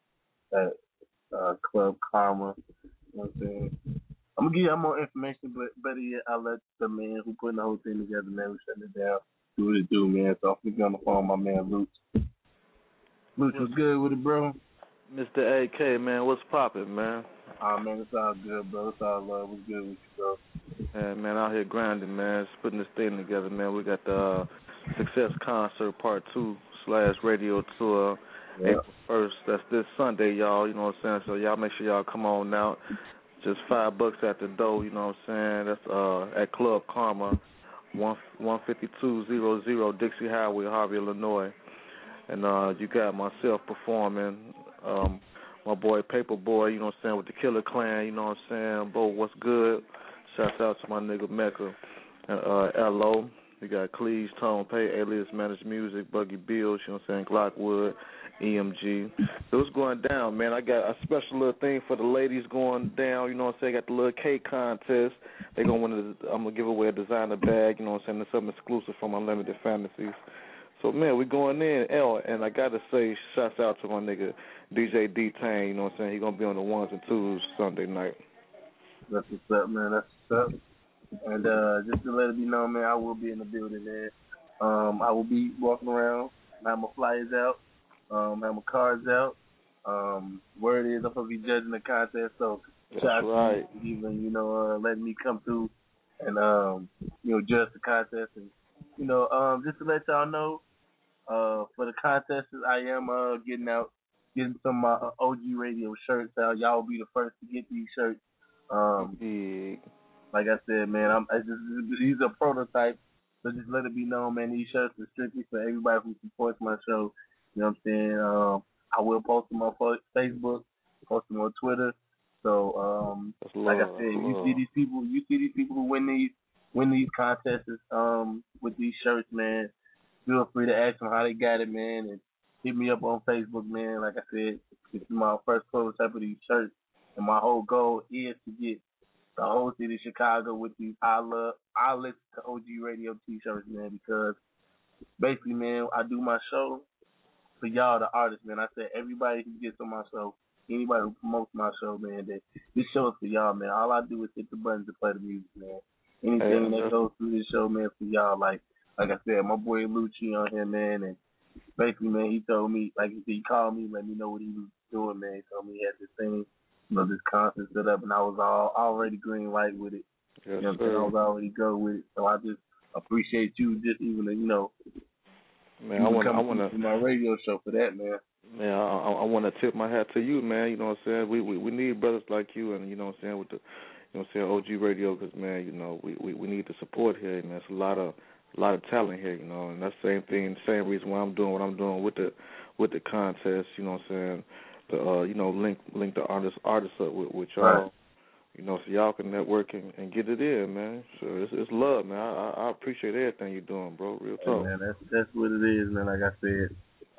at Club Karma. You know what I'm saying? I'm gonna give y'all more information, but better yet, I'll let the man who putting the whole thing together, man, who shutting it down, do what it do, man. So I'm gonna on the phone with my man Luch. Luch, what's good with it, bro? Mr. AK, man, what's poppin', man? Man, it's all good, bro. It's all love. What's good with you, bro? Yeah, man, out here grinding, man. Just putting this thing together, man. We got the Success Concert Part 2 / radio tour, April 1st. That's this Sunday, y'all. You know what I'm saying? So y'all make sure y'all come on out. Just $5 at the door. You know what I'm saying? That's at Club Karma, 15200 Dixie Highway, Harvey, Illinois. And you got myself performing, my boy Paperboy, you know what I'm saying, with the Killer Clan, you know what I'm saying. Bo, what's good? Shouts out to my nigga Mecca. And L.O. We got Cleese, Tone Pay, Alias Managed Music, Buggy Bills, you know what I'm saying, Glockwood, EMG. So it's going down, man. I got a special little thing for the ladies going down, you know what I'm saying. I got the little cake contest. They gonna win. I'm gonna give away a designer bag, you know what I'm saying. There's something exclusive from Unlimited Fantasies. So, man, we going in. And I got to say, shouts out to my nigga DJ D-Tang, you know what I'm saying? He going to be on the 1s and 2s Sunday night. That's what's up, man. That's what's up. And just to let it be known, man, I will be in the building, man. I will be walking around, have my flyers out, have my cards out. Word is I'm supposed to be judging the contest, so that's right. Even, letting me come through and, judge the contest. And, just to let y'all know, for the contest, I am getting some of my OG radio shirts out. Y'all will be the first to get these shirts. Like I said, man, these are prototypes, so just let it be known, man. These shirts are strictly for everybody who supports my show. You know what I'm saying? I will post them on Facebook, post them on Twitter. So, like I said, you see these people who win these contests with these shirts, man. Feel free to ask them how they got it, man, and hit me up on Facebook, man. Like I said, this is my first prototype of these shirts, and my whole goal is to get the whole city of Chicago with these I listen to OG radio T-shirts, man, because basically, man, I do my show for y'all, the artists, man. I said everybody who gets on my show, anybody who promotes my show, man, this show is for y'all, man. All I do is hit the buttons to play the music, man. Anything that goes through this show, man, for y'all, like I said, my boy Lucci on here, man, and basically, man, he told me, like he called me, let me know what he was doing, man. He told me he had this thing, this concert set up, and I was already green light with it. Yes, I was already go with it. So I just appreciate you just even, man, I want to my radio show for that, man. Man, I want to tip my hat to you, man. You know what I'm saying? We need brothers like you, and you know what I'm saying, with the, you know what I'm saying, OG radio, because, man, we need the support here, man. It's a lot of talent here, and that's the same reason why I'm doing what I'm doing with the contest, you know what I'm saying, to link the artists up with y'all. You know, so y'all can network and get it in, man. So it's love, man. I appreciate everything you're doing, bro. Real talk. Hey, man, that's what it is, man. Like I said,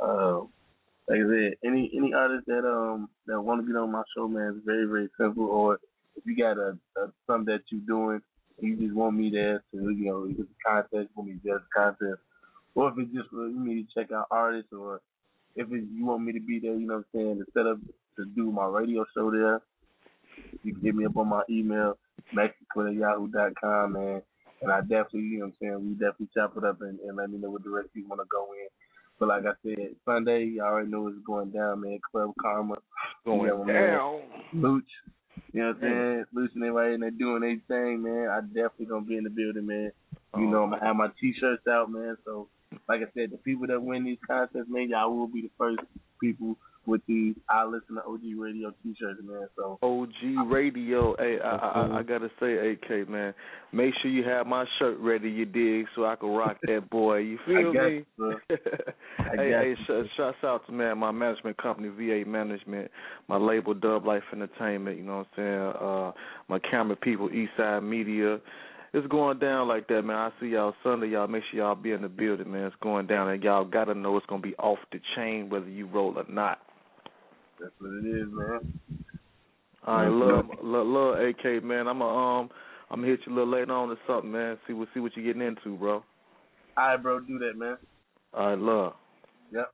any artist that want to get on my show, man, it's very, very simple. Or if you got a something that you're doing, and you just want me there to, you know, it's a contest, want me to judge the contest, or if it's just for me to check out artists, or if you want me to be there, you know what I'm saying, to set up to do my radio show there, you can hit me up on my email, MaxiQuinn@yahoo.com, man. And I definitely, you know what I'm saying, we definitely chop it up and let me know what direction you want to go in. But like I said, Sunday, you already know it's going down, man. Club Karma. Going down. Luch. You know what I'm saying? Luch and everybody, and they're doing their thing, man. I definitely going to be in the building, man. You know, I'm going to have my T-shirts out, man. So, like I said, the people that win these contests, man, y'all will be the first people with these I Listen to OG Radio T-shirts, man. So OG Radio, hey, I gotta say, AK, man, make sure you have my shirt ready, you dig, so I can rock that boy. You feel me? Hey, shouts out to my management company, VA Management, my label Dub Life Entertainment. You know what I'm saying? My camera people, Eastside Media. It's going down like that, man. I see y'all Sunday. Y'all make sure y'all be in the building, man. It's going down, and y'all gotta know it's gonna be off the chain whether you roll or not. That's what it is, man. All right, love, AK, man. I'm gonna hit you a little later on or something, man. See what you're getting into, bro. All right, bro. Do that, man. All right, love. Yep.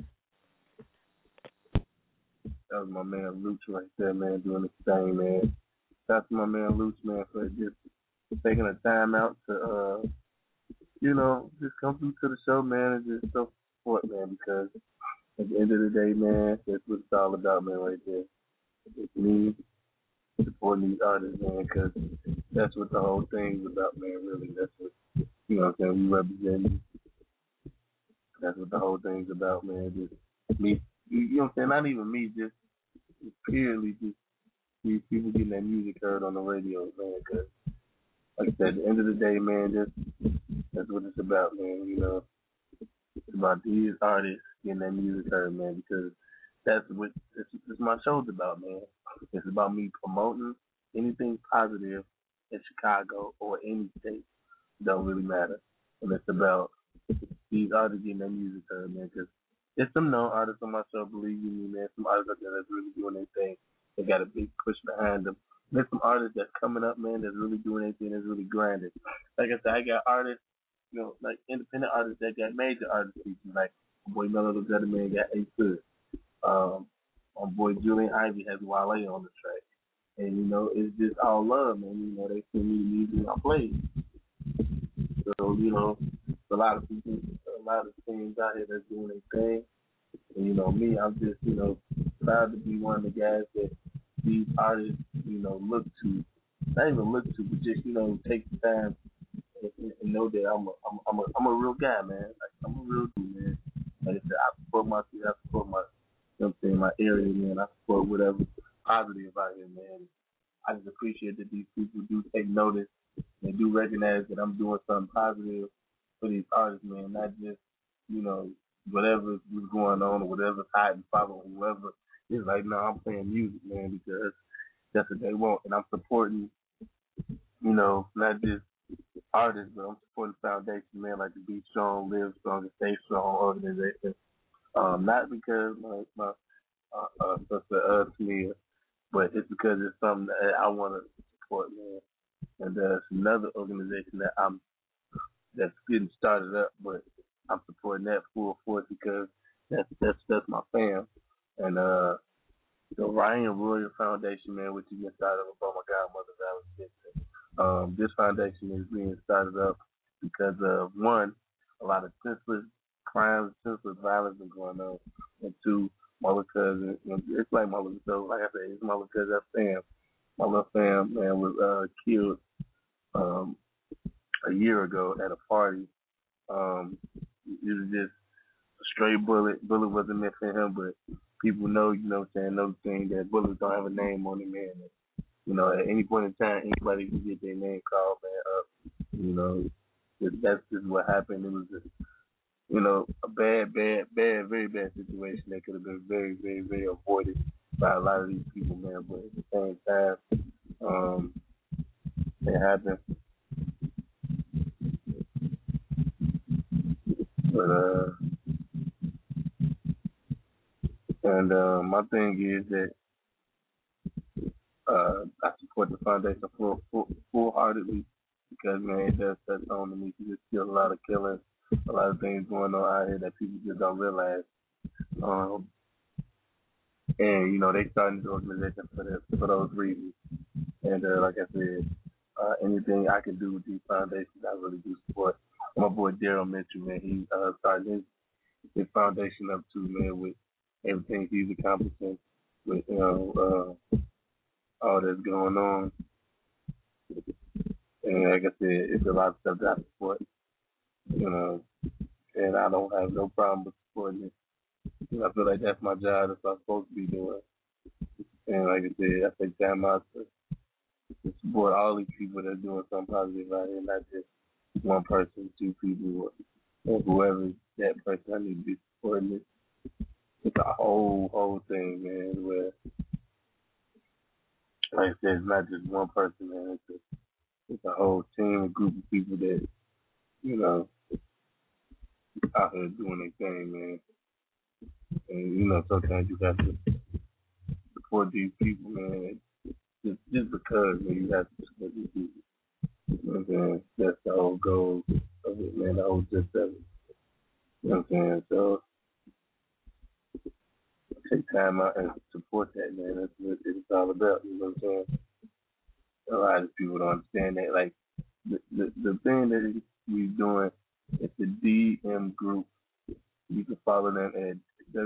That was my man Luch right there, man, doing his thing, man. Shout out to my man Luch, man, for just taking the time out to, you know, just come through to the show, man, and just show support, man, because at the end of the day, man, that's what it's all about, man, right there. It's me supporting these artists, man, because that's what the whole thing's about, man, really. That's what, you know what I'm saying, we represent. That's what the whole thing's about, man. Just me, you know what I'm saying, not even me, just purely just these people getting that music heard on the radio, man, because, like I said, at the end of the day, man, that's what it's about, man, you know. It's about these artists getting that music heard, man, because that's what it's my show's about, man. It's about me promoting anything positive in Chicago or any state. It don't really matter. And it's about these artists getting that music heard, man, because there's some known artists on my show, believe you me, man. Some artists out there that's really doing their thing. They got a big push behind them. There's some artists that's coming up, man, that's really doing their thing, that's really grinding. Like I said, I got artists, you know, like independent artists that got major artist features, like my boy Mellow the Gutter Man got A Good. My boy Julian Ivy has Wale on the track. And, you know, it's just all love, man. You know, they send me music I play. So, you know, a lot of people, a lot of teams out here that's doing their thing. And, you know, me, I'm just, you know, proud to be one of the guys that these artists, you know, look to. Not even look to, but just, you know, take the time and know that I'm a real guy, man. Like, I'm a real dude, man. Like I said, I support my city, I support my, you know what I'm saying, my area, man. I support whatever positive out here, man. I just appreciate that these people do take notice and do recognize that I'm doing something positive for these artists, man. Not just, you know, whatever's going on or whatever's hiding, following whoever. It's like, no, I'm playing music, man, because that's what they want. And I'm supporting, you know, not just artists, but I'm supporting the foundation, man, like the Be Strong, Live Strong, and Stay Strong organization. Not because my sister Tamia, but it's because it's something that I want to support, man. And there's another organization that's getting started up, but I'm supporting that full force because that's my fam. And the Ryan Royal Foundation, man, which is started up by my godmother, Valerie Gibson. This foundation is being started up because of, one, a lot of senseless crimes, senseless violence been going on, and two, my little cousin, it's like my little, so like I said, it's my little cousin, Sam. My little fam, man, was killed a year ago at a party. It was just a straight bullet. Bullet wasn't meant for him, but people know, you know what I'm saying, know the thing that bullets don't have a name on it, man. You know, at any point in time, anybody can get their name called, man, up. You know, that's just what happened. It was just, you know, a bad, very bad situation that could have been very, very, very avoided by a lot of these people, man. But at the same time, it happened. But my thing is that I support the foundation full-heartedly because, man, it does touch on to me. There's still a lot of killings, a lot of things going on out here that people just don't realize. And, you know, they started this organization for those reasons. And like I said, anything I can do with these foundations, I really do support. My boy Daryl Mitchell, man, he started his foundation up too, man, with everything he's accomplishing, with, you know, all that's going on. And like I said, it's a lot of stuff that I support, you know, and I don't have no problem with supporting it. You know, I feel like that's my job. That's what I'm supposed to be doing. And like I said, I take time out to support all these people that are doing something positive out here, not just one person, two people, or whoever that person I need to be supporting it. It's a whole thing, man, where, like I said, it's not just one person, man. It's a whole team, a group of people that, you know, out here doing their thing, man. And, you know, sometimes you have to support these people, man, just because, man, you have to support these people. You know what I'm saying? That's the whole goal of it, man, the whole gist of it. You know what I'm saying? So, take time out and support that, man. That's what it's all about, you know what I'm saying? A lot of people don't understand that. Like, the thing that we're doing is the DM Group. You can follow them at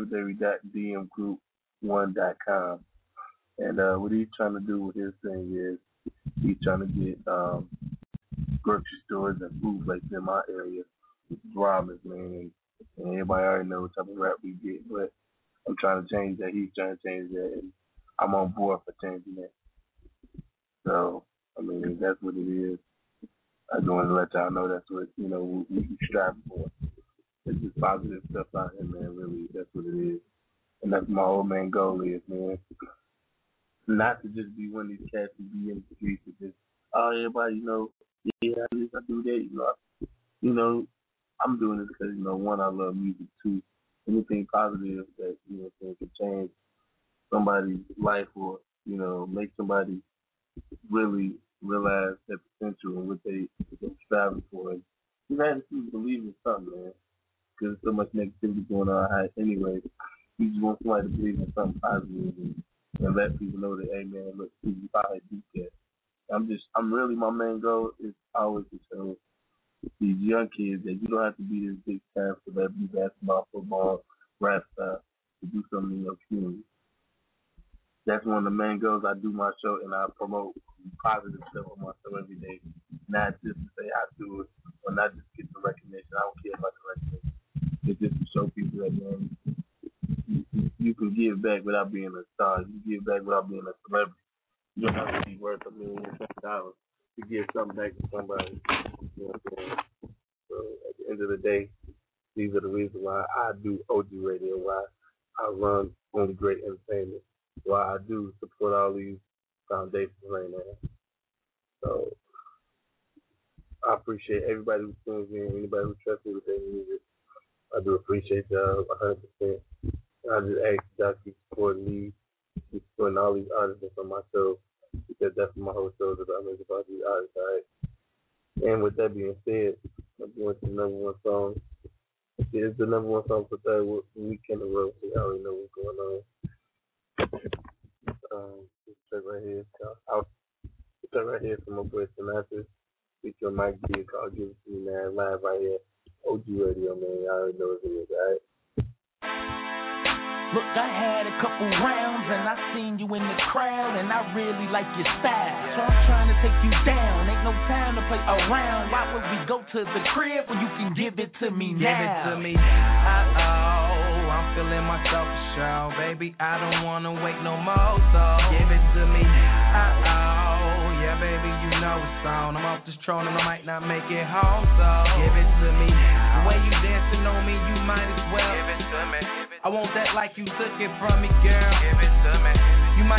www.dmgroup1.com. And what he's trying to do with his thing is he's trying to get grocery stores and food places in my area thriving, man. And everybody already knows what type of rap we get, but I'm trying to change that. He's trying to change that, and I'm on board for changing that. So, I mean, that's what it is. I just want to let y'all know that's what, you know, we strive for. It's just positive stuff out here, man, really. That's what it is. And that's my whole main goal is, man. Not to just be one of these cats who be in the streets and just, oh, everybody, you know, yeah, I do that, you know, I'm doing it because, you know, one, I love music, too. Anything positive that, you know, can change somebody's life or, you know, make somebody really realize their potential and what they're striving for. And you have to believe in something, man, because there's so much negativity going on anyway. You just want somebody to believe in something positive and let people know that, hey, man, look, you probably do that. I'm really, my main goal is always to show these young kids that you don't have to be this big time celebrity, basketball, football, rap star to do something in your community. That's one of the main goals. I do my show and I promote positive stuff on my show every day. Not just to say I do it or not just get the recognition. I don't care about the recognition. It's just to show people that, man, you can give back without being a star. You can give back without being a celebrity. You don't have to be worth $1 million to give something back to somebody. You know what I'm saying? So at the end of the day, these are the reasons why I do OG Radio, why I run Only Great Entertainment, why I do support all these foundations right now. So I appreciate everybody who tunes in, anybody who trusts me with their music. I do appreciate y'all 100%. I just ask y'all to keep supporting me, keep supporting all these artists on my show, because that's what my whole show is about, making about these artists, all right? And with that being said, I'm going to the number one song. It's the number one song for third week in a row, so y'all already know what's going on. This track right here, this track right here from my boy Sinatra, featuring Mike D, called Give It To Me, man, live right here, OG Radio, man, y'all already know what it is, all right? Look, I had a couple rounds and I seen you in the crowd and I really like your style. So I'm trying to take you down. Ain't no time to play around. Why would we go to the crib when you can give it to me now? Give it to me. I'm feeling myself for sure, baby. I don't wanna wait no more, so give it to me. Yeah, baby, you know it's on. I'm off this throne and I might not make it home, so give it to me. The way you dancing on me, you might as well give it to me. I want that like you took it from me, girl. Give it to me. You might not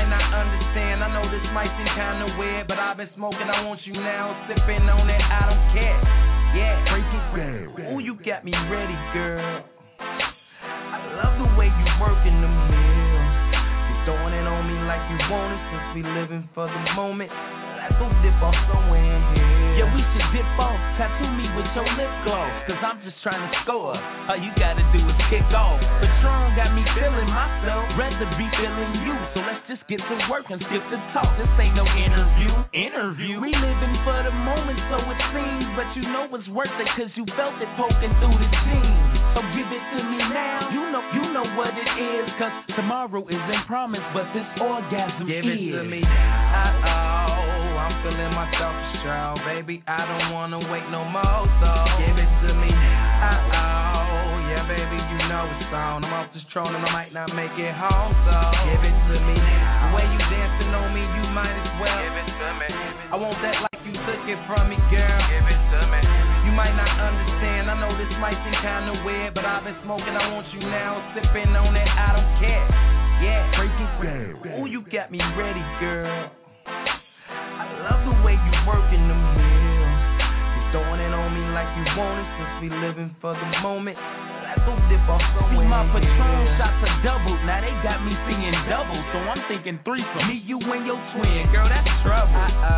understand. I know this might seem kinda weird, but I've been smoking, I want you now. Sipping on it, I don't care. Yeah, break it down. Ooh, you got me ready, girl. I love the way you working the mill. You throwing it on me like you want it, since we living for the moment. Let's go dip off somewhere in here. Yeah, we should dip off. Tattoo me with your lip gloss, cause I'm just trying to score. All you gotta do is kick off. Patron got me feeling myself, rather be feeling you. So let's just get to work and skip the talk. This ain't no interview. We living for the moment, so it seems. But you know it's worth it, cause you felt it poking through the jeans. So give it to me now. You know what it is, cause tomorrow isn't promised, but this orgasm Give is. it to me. I'm feeling myself strong, baby. I don't wanna wait no more, so give it to me. Yeah, baby, you know it's on. I'm off this throne and I might not make it home, so give it to me. The way you dancing on me, you might as well give it to me. I want that like you took it from me, girl. Give it to me. You might not understand. I know this might seem kinda weird, but I've been smoking. I want you now, sipping on it. I don't care. Yeah, break it down. Ooh, you got me ready, girl. I love the way you working the mill. You throwing it on me like you want it, since we living for the moment. Let's go dip off somewhere. See, my Patron shots are doubled. Now they got me singing double, so I'm thinking threesome. Me, you, and your twin, girl, that's trouble.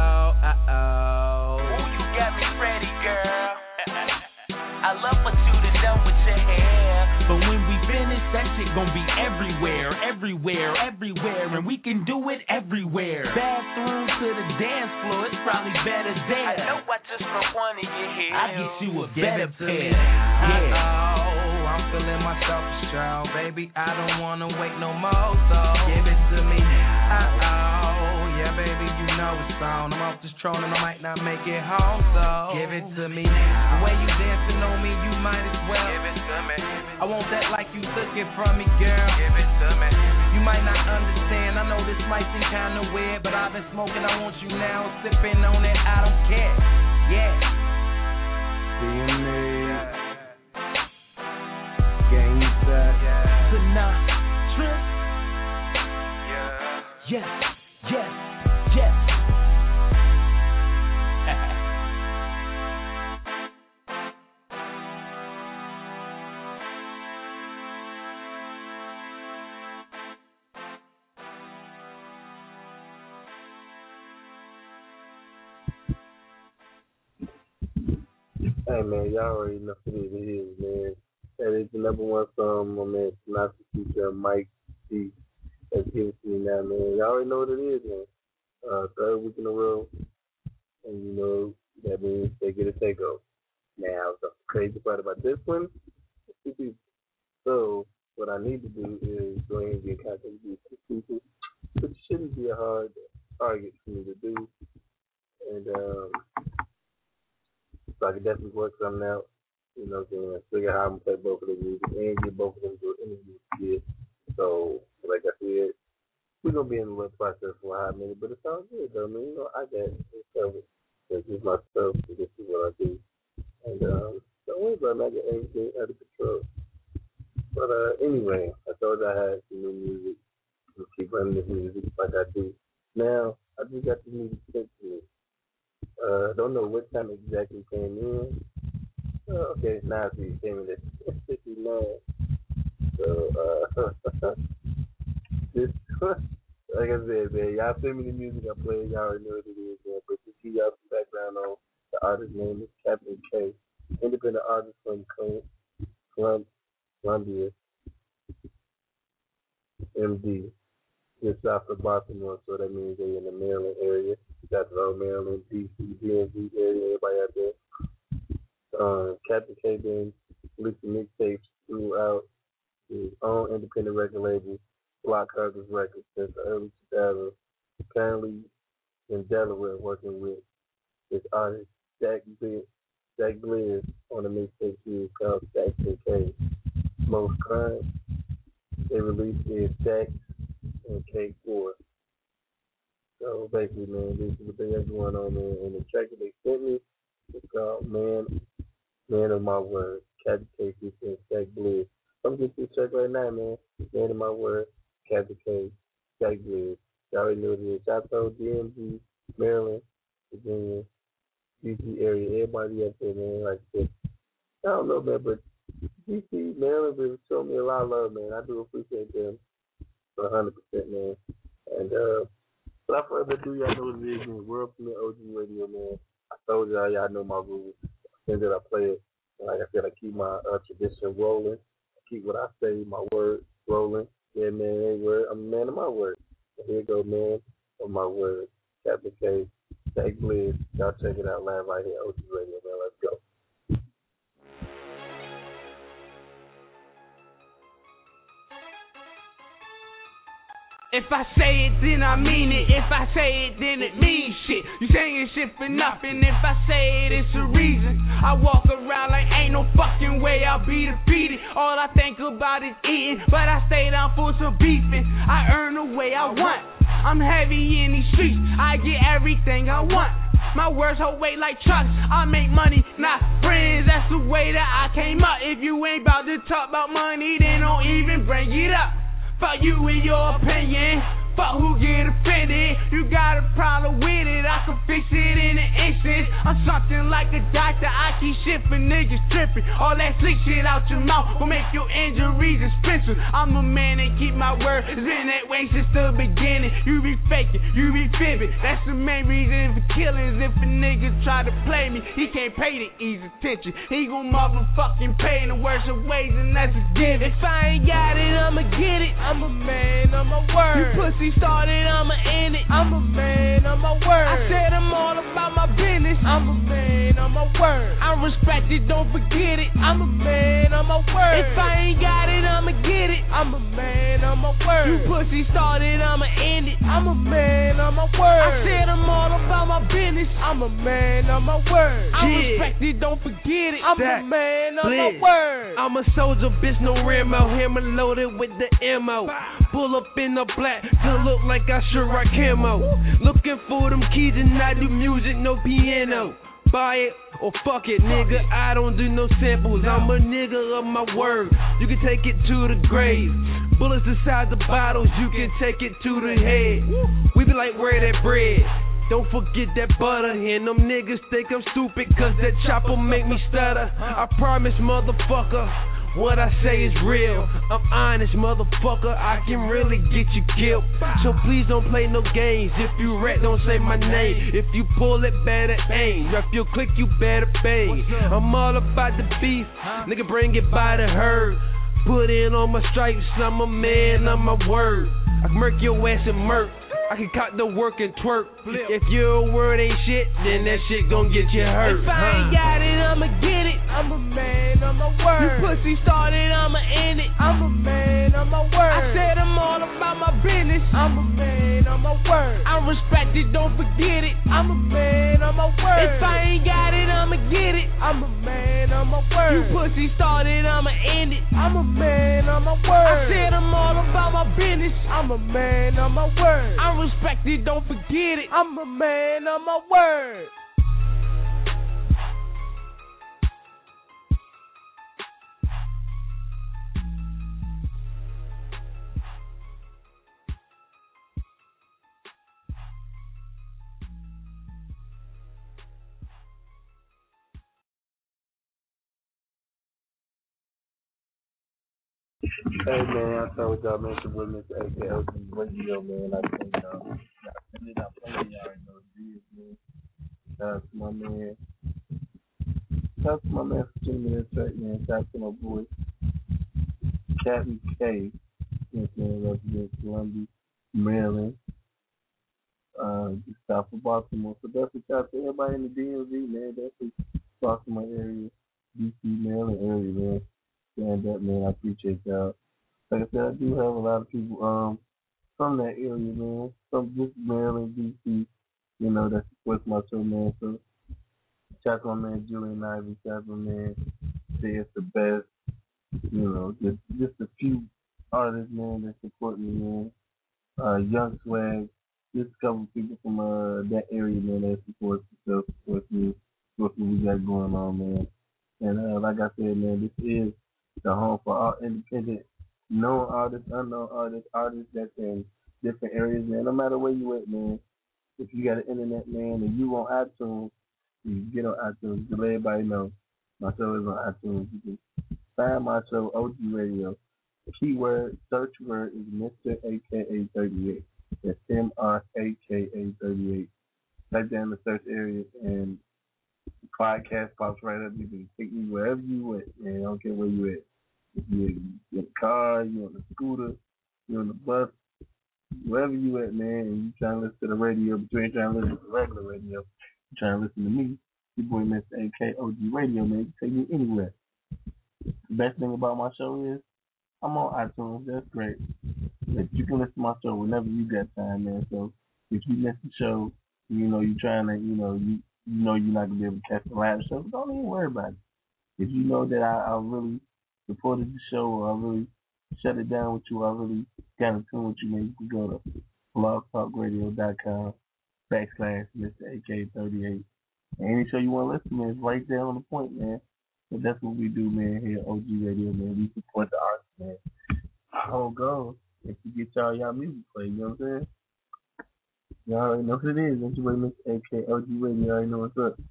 Ooh, you got me ready, girl. I love what you done with your hair. But when we finish, that shit gon' be everywhere, and we can do it everywhere. Bathroom to the dance floor, it's probably better there. I know I just put one in your head. I get you a better pair. Yeah. I'm feeling myself strong, baby. I don't wanna wait no more, so give it to me. Yeah, baby, you know it's on. I'm off this throne and I might not make it home, so give it to me. The way you dancing on me, you might as well give it to me. I want that like you took it from me, girl. Give it to me. You might not understand. I know this might seem kinda weird, but I've been smoking. I want you now, sipping on it. I don't care. Yeah. DNA. Game set. Tonight. Trip. Yes. Hey man, y'all already know who it is, man. That is the number one song, my man, Synopsis feature Mike C. That's given to me now, man. Y'all already know what it is, man. Third week in a row, and you know that means they get a takeover. Now, the crazy part about this one, so what I need to do is go ahead and get in contact with these people, which shouldn't be a hard target for me to do, and so I can definitely work something out, you know what I'm saying, figure out how I'm going to play both of their music and get both of them to an interview. So, like I said, we're going to be in a little process for a hot minute, but it's all good, though, man. You know, I got it covered. This is my stuff, and this is what I do. And don't worry about it, I get everything out of control. But anyway, I told you I had some new music. I'm keep running this music like I do. Now, I just got the music sent to me. Don't know what time exactly came in. Okay, now I see it came in at 59. So, this, like I said, man, y'all send me the music I play, y'all already know what it is, man. But just give y'all some background on the artist's name is Captain K, independent artist from Columbia, MD, just south of Baltimore, so that means they're in the Maryland area. That's all Maryland, DC, DMV area, everybody out there. Captain K been releasing mixtapes throughout his own independent record label, Block Huggers Records, since the early 2000s. Currently in Delaware working with his artist, Jack Gliz, on a mixtape series called Stacks and K. Most current they released is Stacks and K4. So basically, man, this is what they got going on, man. And the track that they sent me is called Man of My Word, Captain K and Jack Gliz. I'm getting this track right now, man. Man of My Word, Captain K, Jack Gliz. Y'all already know what it is. Chateau, DMV, Maryland, Virginia, DC area, everybody up there, man. Like I said, I don't know, man, but DC, Maryland, been showing me a lot of love, man. I do appreciate them 100%, man. And without further ado, y'all know what it is, man. World Premiere OG Radio, man. I told y'all know my rules. Then that I play it. And like I said, I keep my tradition rolling. I keep what I say, my word rolling. Yeah, man, ain't word. I'm a man of my word. And here you go, man, of my word. Captain K, Take Liz. Y'all check it out live right here, OG Radio, man. Let's go. If I say it, then I mean it. If I say it, then it means shit. You saying shit for nothing. If I say it, it's a reason. I walk around like ain't no fucking way I'll be defeated. All I think about is eating, but I stay down for some beefing. I earn the way I want. I'm heavy in these streets. I get everything I want. My words hold weight like trucks. I make money, not friends. That's the way that I came up. If you ain't about to talk about money, then don't even bring it up. Fuck you and your opinion. Fuck who get offended. You got a problem with it, I can fix it in an instant. I'm something like a doctor, I keep shit for niggas tripping. All that slick shit out your mouth will make your injuries expensive. I'm a man and keep my word, it's been that way since the beginning. You be faking, you be fibbing, that's the main reason for killings. If a nigga try to play me, he can't pay to ease attention. He gon' motherfucking pay in the worst of ways, and that's a given. If I ain't got it, I'ma get it. I'm a man, I'm a word. You pussy started, I'ma end it. I'm a man, I'm a word. I said I'm all about my business. I'm a man, I'm a word. I'm respected, don't forget it. I'm a man, I'm a word. If I ain't got it, I'ma get it. I'm a man, I'm a word. You pussy started, I'ma end it. I'm a man, I'm a word. I said I'm all about my business. I'm a man, I'm a word. I'm respected, don't forget it. I'm a man, I'm a word. I'm a soldier, bitch, no Rambo. Hammer loaded with the ammo. Pull up in the black, good look like I should rock camo. Looking for them keys and I do music, no piano. Buy it or fuck it, nigga, I don't do no samples. I'm a nigga of my word. You can take it to the grave. Bullets inside the bottles, you can take it to the head. We be like, where that bread? Don't forget that butter. And them niggas think I'm stupid cause that chopper make me stutter. I promise, motherfucker, what I say is real. I'm honest, motherfucker, I can really get you killed. So please don't play no games. If you rat, don't say my name. If you pull it, better aim. If you click, you better bang. I'm all about the beef, nigga, bring it by the herd. Put in on my stripes, I'm a man, I'm my word. I can murk your ass and murk. I can cock the work and twerk. If your word ain't shit, then that shit gon' get you hurt. If I ain't got it, I'ma get it. I'm a man, I'm a word. You pussy started, I'ma end it. I'm a man, I'm a word. I said I'm all about my business. I'm a man, I'm a word. I'm respected, don't forget it. I'm a man, I'm a word. If I ain't got it, I'ma get it. I'm a man, I'm a word. You pussy started, I'ma end it. I'm a man, I'm a word. I said I'm all about my business. I'm a man, I'm a word. I'm respected, don't forget it. I'm a man, I'm a word. Hey man, I told y'all, man, to women's AKLG Radio, man. I think y'all playing y'all already know what it is, man. Shout out to my man. Shout out to my man for tuning in track, man. Shout out to my boy Captain K. Yes, man, representing Columbia, Maryland. Just south of Baltimore. So definitely shout out to everybody in the DMV, man. Definitely Baltimore area, DC, Maryland area, man. Stand up, man. I appreciate y'all. Like I said, I do have a lot of people from that area, man. From just Maryland, DC, you know, that supports my show, man. So shout out to my man Julian Ivy, shout out to my man Say It's the Best. You know, just a few artists, man, that support me, man. Young Swag, just a couple people from that area, man, that support me, what we got going on, man. And like I said, man, this is the home for all independent, known artists, unknown artists, artists that can different areas, man. No matter where you at, man. If you got an internet, man, and you on iTunes, you can get on iTunes. To let everybody know, my show is on iTunes. You can find my show, OG Radio. The keyword, search word is Mr. AKA 38. That's MRAKA 38. Right down in the search area, and the podcast pops right up. You can take me wherever you at, man. I don't care where you at. If you're in the car, you're on the scooter, you're on the bus, wherever you at, man, and you trying to listen to the radio, but you ain't trying to listen to the regular radio. You trying to listen to me, your boy Mr. AK OG Radio, man. You can take me anywhere. The best thing about my show is I'm on iTunes. That's great. But you can listen to my show whenever you got time, man. So if you miss the show, you know you trying to, you know you're not gonna be able to catch the live show, don't even worry about it. If you know that I really supported the show, or I really shut it down with you, I really got in tune with you, man, you can go to blogtalkradio.com/Mr. AK38. And any show you want to listen to, man, is right there on the point, man. So that's what we do, man, here at OG Radio, man. We support the artists, man. Our whole goal is to get y'all music played, you know what I'm saying? Y'all already know what it is. That's your way, Mr. AK OG Radio. You already know what's up.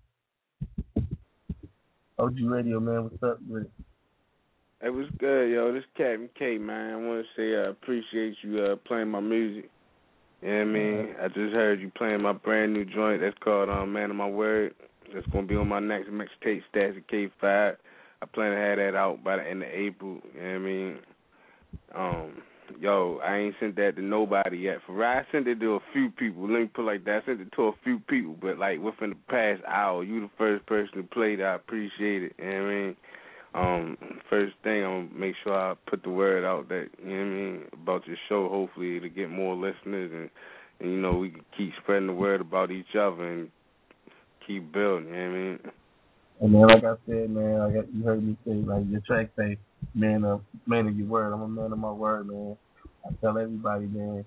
OG Radio, man, what's up, man? Hey, what's good, yo? This Captain K, man. I want to say I appreciate you playing my music. You know what I mean? I just heard you playing my brand new joint that's called Man of My Word. That's going to be on my next mixtape, Stats at K5. I plan to have that out by the end of April. You know what I mean? Yo, I ain't sent that to nobody yet. For real, I sent it to a few people. Let me put it like that. I sent it to a few people, but like within the past hour, you the first person to play that. I appreciate it. You know what I mean? First thing, I'm gonna make sure I put the word out that, you know what I mean, about your show, hopefully to get more listeners, and you know, we can keep spreading the word about each other and keep building, you know what I mean? And man, like I said, man, you heard me say, like, your track say, man of your word. I'm a man of my word, man. I tell everybody, man,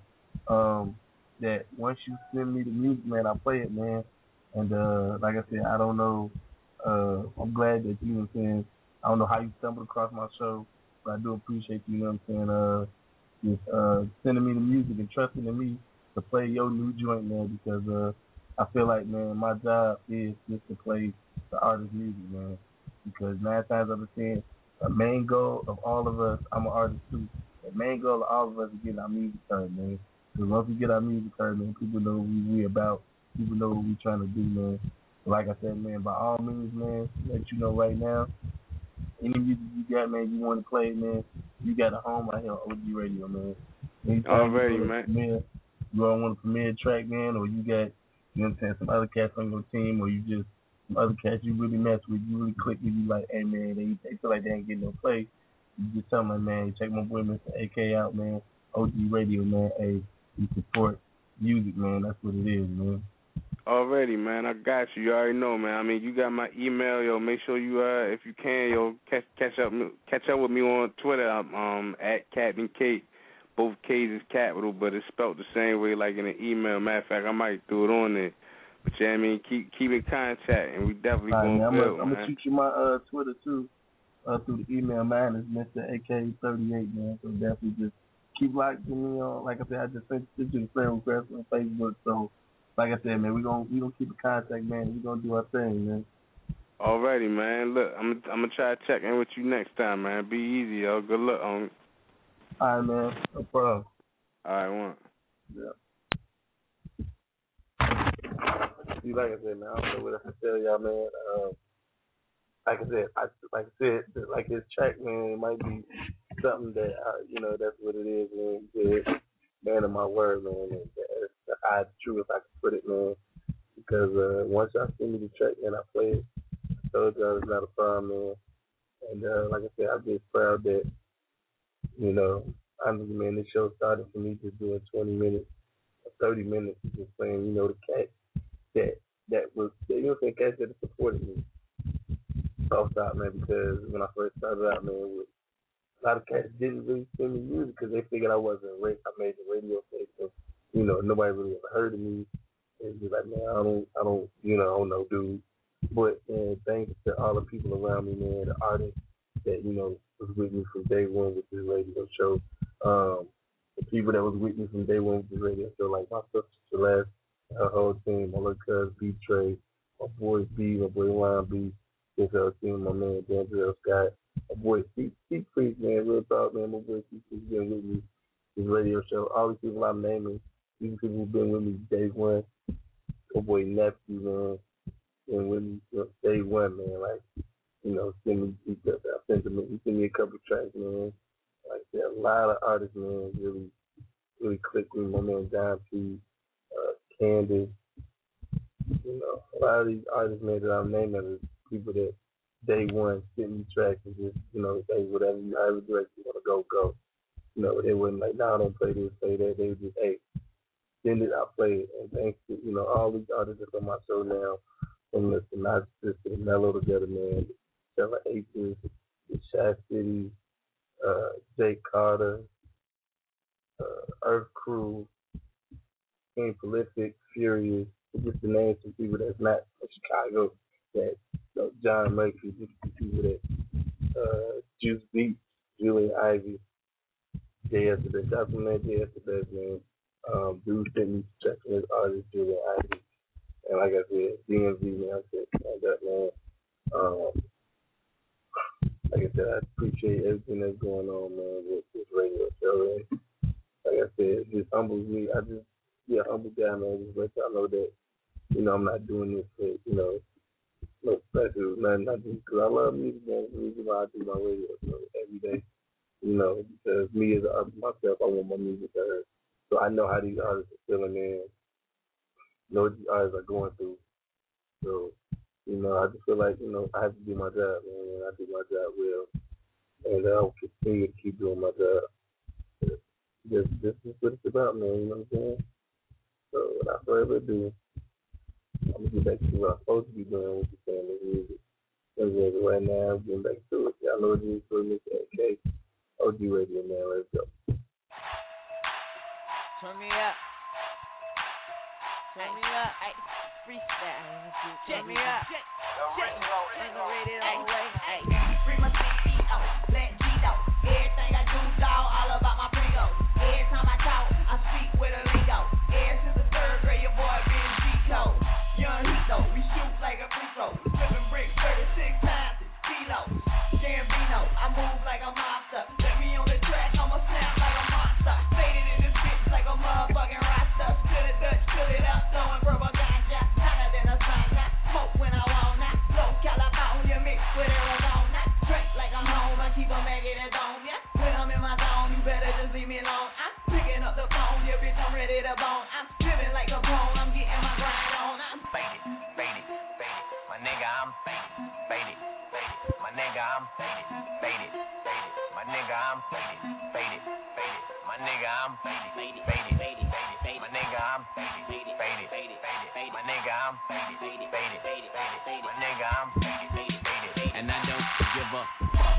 that once you send me the music, man, I play it, man. And like I said, I don't know, I'm glad that you know what I'm saying, I don't know how you stumbled across my show, but I do appreciate you, you know what I'm saying, just sending me the music and trusting in me to play your new joint, man, because I feel like, man, my job is just to play the artist's music, man, because 9 times out of 10, the main goal of all of us, I'm an artist too, the main goal of all of us is getting our music heard, man, because once we get our music heard, man, people know what we about, people know what we trying to do, man. So like I said, man, by all means, man, let you know right now, any music you got, man, you want to play, man, you got a home right here on OG Radio, man. Already, man. You all want to premiere a track, man, or you got, you know what I'm saying, some other cats on your team, or you just, some other cats you really mess with, you really click with, you like, hey, man, they feel like they ain't getting no play. You just tell them, like, man, check my boy Mr. AK out, man, OG Radio, man, hey, you support music, man, that's what it is, man. Already, man, I got you. You already know, man. I mean, you got my email, yo. Make sure you, if you can, yo, catch up with me on Twitter. I'm at Captain K. Both K's is capital, but it's spelled the same way, like in an email. Matter of fact, I might throw it on there. But yeah, I mean, keep in contact, and we definitely gonna build. I'm gonna shoot you my Twitter too, through the email. Mine is Mr. AK38, man. So definitely just keep liking me on. Like I said, I just sent you the friend request on Facebook, so. Like I said, man, we gonna keep in contact, man. We gonna do our thing, man. Alrighty, man. Look, I'm gonna try to check in with you next time, man. Be easy, yo. Good luck on it. All right, man. No problem. All right, one. Yeah. See, like I said, man, I don't know what else to tell y'all, man. Like I said, like his track, man, it might be something that you know, that's what it is, man. Yeah. Man of my word, man. That's the true, if I can put it, man. Because once y'all send me the track, man, I play it. I told y'all it's not a problem, man. And like I said, I'm just proud that, you know, honestly, man, this show started for me just doing 20 minutes, 30 minutes, just playing, you know, the cats that was, you know, the cats that supported me. Off top, man, because when I first started out, man, a lot of cats didn't really send me music because they figured I wasn't a major radio station. You know, nobody really ever heard of me. It's just like, man, I don't, you know, I don't know, dude. But, man, thanks to all the people around me, man, the artists that, you know, was with me from day one with this radio show. The people that was with me from day one with the radio show, like my sister Celeste, her whole team, my little cousin B Trey, my boy B, my boy Ryan B, his whole team, my man Denzel Scott, my boy C Priest, man, real talk, man, my boy C Priest been with me this radio show. All these people I'm naming, these people who've been with me day one. My boy Nephew, man, been with me day one, man. Like, send me he sent me a couple tracks, man. Like, there are a lot of artists, man, really clicked with me. My man Don P, Candace, a lot of these artists, man, that I'm naming are people that day one sent me tracks and just, say whatever you however direct you want to go. They wasn't like, nah, don't play this, play that. They was just, hey, send it, I'll play it. And thanks to, all these artists that's on my show now, from the Sinatra Sisters, Mellow Together, man, Stella Aces, the Shy City, Jake Carter, Earth Crew, King Prolific, Furious, just to name some people that's not from Chicago, that John Murphy, just some people that Juice Beats, Julian Ivy, J.S. the Best. That's my man, J.S. the Best, man. Dude sent me checking his artist, Julian Ivy. And like I said, DMV, man, I said, that, man. Like I said, I appreciate everything that's going on, man, with this radio show. And like I said, it just humbles me. I just be a humble guy, man. Just let y'all know that, I'm not doing this for, no special, nothing. I just, because I love music, man. The reason why I do my radio show every day, because me as an artist myself, I want my music heard. So I know how these artists are feeling, man. Know what these artists are going through. So, I just feel like, I have to do my job, man, and I do my job well. And I'll continue to keep doing my job. This is what it's about, man, you know what I'm saying? So without further ado, I'm going to get back to what I'm supposed to be doing with the family music. And right now, I'm getting back to it. Y'all know what it is for Mr. AK. OG Radio, man, let's go. Turn me up. Turn me up. Hey, freestyle. Turn me up. Underrated all the way. Hey, free my CEO. Let G know. Everything I do, dog, all about my prego. Every time I talk, I speak with a lingo. Ever since the third grade, your boy been G-code. Young Hito, we shoot like a free throw. Flipping bricks 36 times, kilo. Gambino, I move like a monster. Let me on the track, I'ma snap like a monster. Faded in this bitch like a motherfucking roster. Fill it Dutch, fill it up, throwing purple ganja. Hotter than a sauna. Smoke when I wanna. Low California mix with Arizona. Drink like I'm home, I keep a maggot at home, yeah. When I'm in my zone, you better just leave me alone. I'm picking up the phone, yeah, bitch, I'm ready to bone. I'm living like a bone, I'm getting my grind on. I'm faded. My nigga, I'm faded. My nigga, I'm faded. My nigga, I'm faded. My nigga, I'm faded. My nigga, I'm faded. My nigga, I'm faded. My nigga, I'm faded. And I don't give a fuck.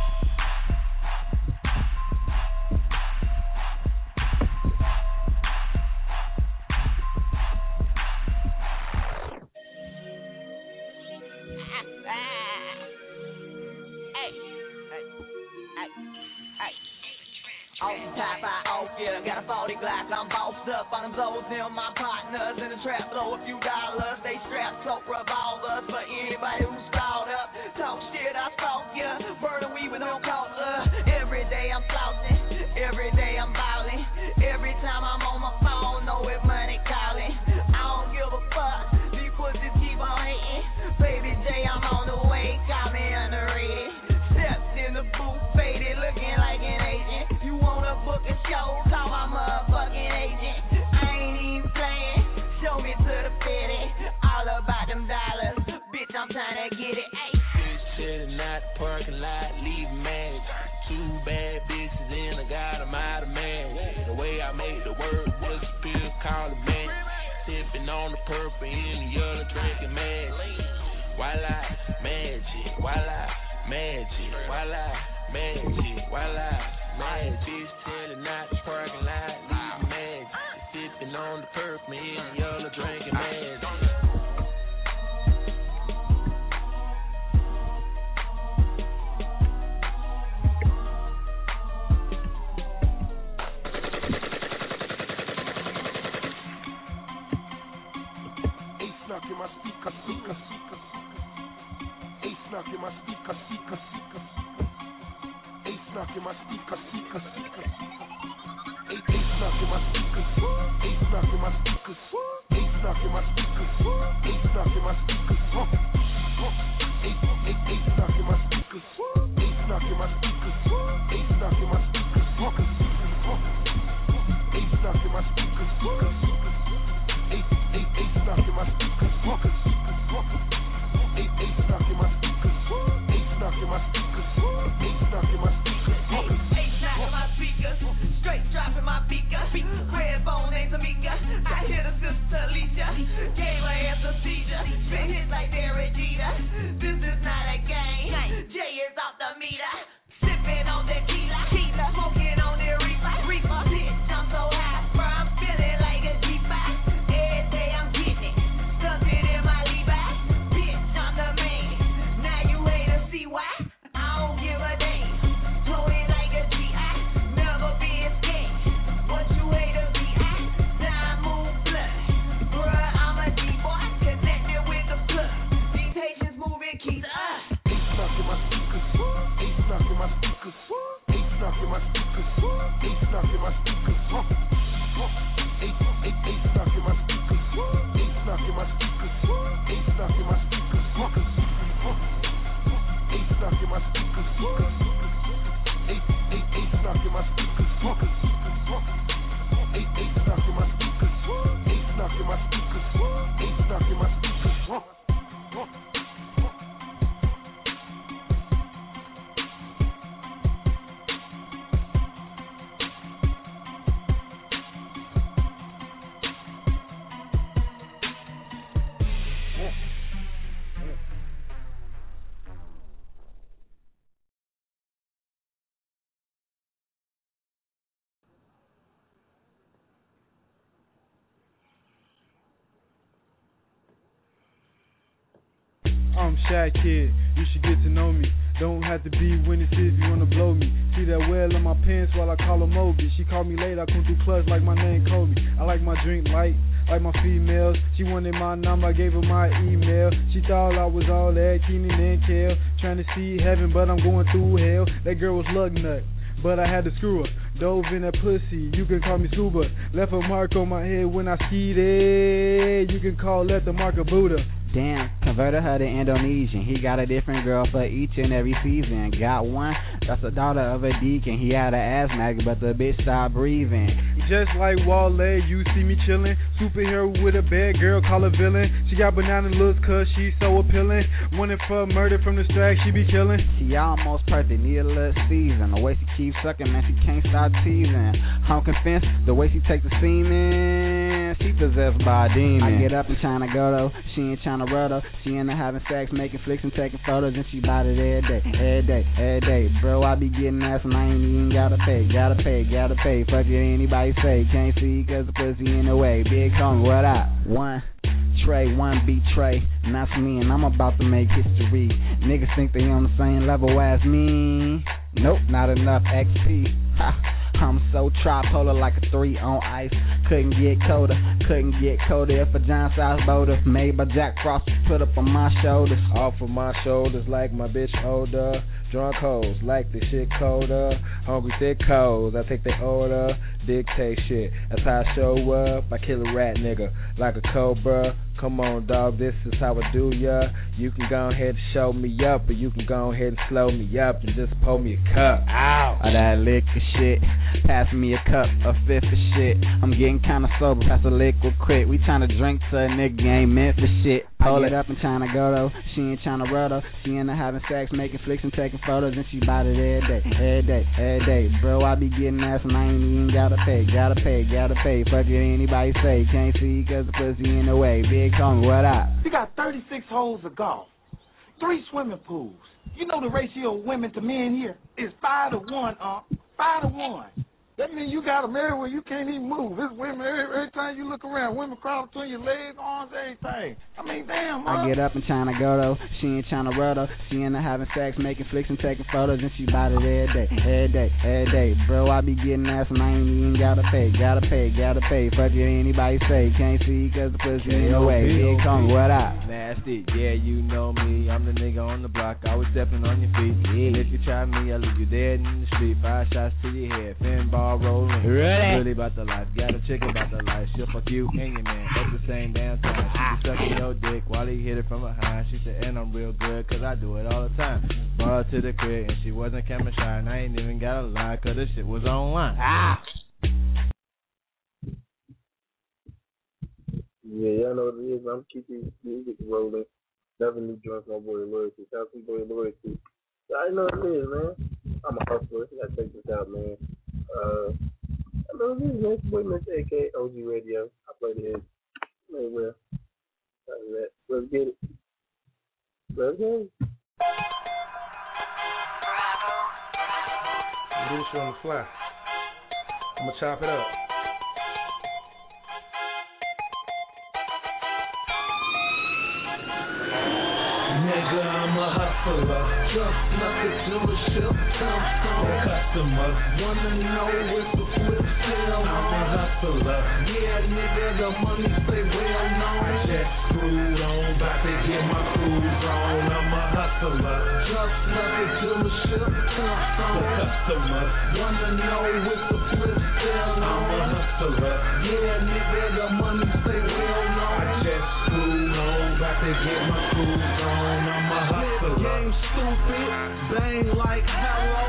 Off the top, I off, yeah, got a 40 Glock, I'm bossed up on them blows, them my partners in the trap, blow a few dollars, they strap cloak revolvers for anybody who's stalled up, talk shit, I stalk ya, murder we with no causa, every day I'm flossing, every day I'm ballin', every time I'm on my phone, know it money calling, I don't give a fuck, these pussies keep on hating, baby J, I'm on the way, call me underrated, stepped in the booth, faded, looking like an agent. Book a show, call my motherfucking agent. I ain't even playing, show me to the fitty. All about them dollars, bitch, I'm trying to get it. Ay. Bitch chillin' out the parking lot, leaving mad. Two bad bitches in, I got them out of man. The way I made the word disappear, call it man. Sipping on the purple in the other, drinking magic. Voila, magic, voila, magic, voila, magic, voila. Mad bitch telling out the parking lot, leaving magic. Sipping on the purple in the yellow, drinking magic. Snuck in my speaker, speaker, speaker. Ace Snuck in my speaker, speaker, speaker. Ace Snuck in my speaker, speaker, speaker. Ace Snuck in my speakers. Ace Snuck in my speakers. Ace Snuck in my speakers. Ace Snuck in my speakers. Ace Snuck in my speakers. Ace Snuck in my speakers. Ace Snuck in my speakers. Ace Snuck in my speakers. Ace Snuck in my speakers. Ace Snuck in my speakers. Ace Snuck in my speakers. Ace Snuck in my speakers. Ace Snuck in my speakers. Straight dropping my beaker. Red bone ain't Tamika. I hear the sister Alicia. Gave her ass a seizure. Spit hits like Derek Jeter. This is not a game. Jay is off the meter. Sipping on tequila. Smoking on the reefer. Bitch, I'm so high. Bro, I'm feeling like a G5. Every day I'm getting it. Stuck it in my Levi. Bitch, I'm the man. Now you hate to see why. I don't give a damn. Flowing like a G.I. Never been scared. What you hate to be at? Time move blood. Bruh, I'm a D-boy. Connected with the plug. These Haitians moving keys. Ace Snuck in my speakers. Ace Snuck in my speakers. Ace Snuck in my speakers. Ace Snuck in my speakers. Ace Snuck in my speakers. Ace Snuck in my speakers. Ace Snuck in my speakers. Ace Snuck in my speakers. Ace Snuck in my speakers. Ace Snuck in my speakers. Ace Snuck in my speakers. Ace Snuck in my speakers. I'm Shy Kid, you should get to know me. Don't have to be witnesses if you wanna blow me. See that well in my pants while I call her Moby. She called me late, I come through clutch like my name Kobe. I like my drink light, like my females. She wanted my number, I gave her my email. She thought I was all that, Keenan and Kel. Trying to see heaven, but I'm going through hell. That girl was lug nut, but I had to screw her. Dove in that pussy, you can call me Scuba. Left a mark on my head when I skied it. You can call that the mark of Buddha. Damn, converted her to Indonesian. He got a different girl for each and every season. Got one, that's the daughter of a deacon. He had an asthmatic, but the bitch stopped breathing. Just like Wale, you see me chillin'. Superhero with a bad girl, call her villain. She got banana looks cause she's so appealing. Wanted for murder from the track, she be killing. She almost perfect, need a little season. The way she keeps sucking, man, she can't stop teasing. I'm convinced, the way she take the semen, she possessed by a demon. I get up and tryna go though, she ain't tryna run though. She into having sex, making flicks and taking photos, and she bout it every day, every day, every day. Bro, I be getting ass and I ain't even gotta pay. Fuck it, anybody say. Can't see cause the pussy in the way. Big homie, what up? One Trey, one betray, and that's me, and I'm about to make history. Niggas think they on the same level as me. Nope, not enough XP. Ha. I'm so tripolar like a 3 on ice. Couldn't get colder if a giant size boulder made by Jack Frost put up on my shoulders. Off of my shoulders like my bitch older. Drunk hoes like the shit colder. Hungry thick hoes, I take their order. Dictate shit, that's how I show up. I kill a rat nigga like a cobra. Come on dog, this is how I do ya. You can go ahead and show me up, or you can go ahead and slow me up and just pour me a cup. Ow! Of that liquor shit, pass me a cup, a fifth of shit. I'm getting kinda sober, pass a liquid quick. We tryna drink to a nigga ain't meant for shit. Hold it up and tryna go though, she ain't tryna run though. She into having sex, making flicks and taking photos, and she bout it every day. Bro, I be getting ass and I ain't even gotta pay. Fuck it, anybody say. Can't see cause the pussy in the way. Big homie, what up? You got 36 holes of golf, 3 swimming pools. You know the ratio of women to men here is 5 to 1, 5 to 1. That means you got them everywhere. You can't even move. It's women every time you look around. Women crawl between your legs, arms, everything. I mean, damn, man. I get up and tryna go though. She ain't tryna run though. She in there having sex, making flicks and taking photos, and she bout it every day. Bro, I be getting ass and I ain't even gotta pay. Fuck it, anybody say. Can't see cause the pussy in the way. Big Kong, what up? Nasty, yeah, you know me. I'm the nigga on the block, always stepping on your feet. Yeah. And if you try me, I'll leave you dead in the street. 5 shots to your head, fin ball rolling. Really about the life, got a chick about the life. She'll fuck you and your man at the same damn time. She be sucking your dick while he hit it from behind. She said, and I'm real good, cause I do it all the time. Brought her to the crib, and she wasn't camera shy, and I ain't even got a lie, cause this shit was online. Yeah, y'all know what it is. I'm keeping music rolling. Never new joint my boy Loyalty. Shout out to boy Loyalty. I know what it is, man. I'm a hustler. I gotta check this out, man. I know what it is, man. It's boy Mr. AK, OG Radio. I play the hits. Play well. Let's get it. Let's go. Do this shit on the fly. I'm gonna chop it up. Nigga, I'm a hustler, just like a dealership. The customers wanna know what's the flip sale. I'm a hustler, yeah, nigga, the money stay well known. I just screwed on, about to get my cruise on. I'm a hustler, just like a dealership. The customers wanna know what's the flip sale. I'm a hustler, yeah, nigga, the money stay well known. I just screwed on, about to get my cruise on. Game stupid, bang like hello.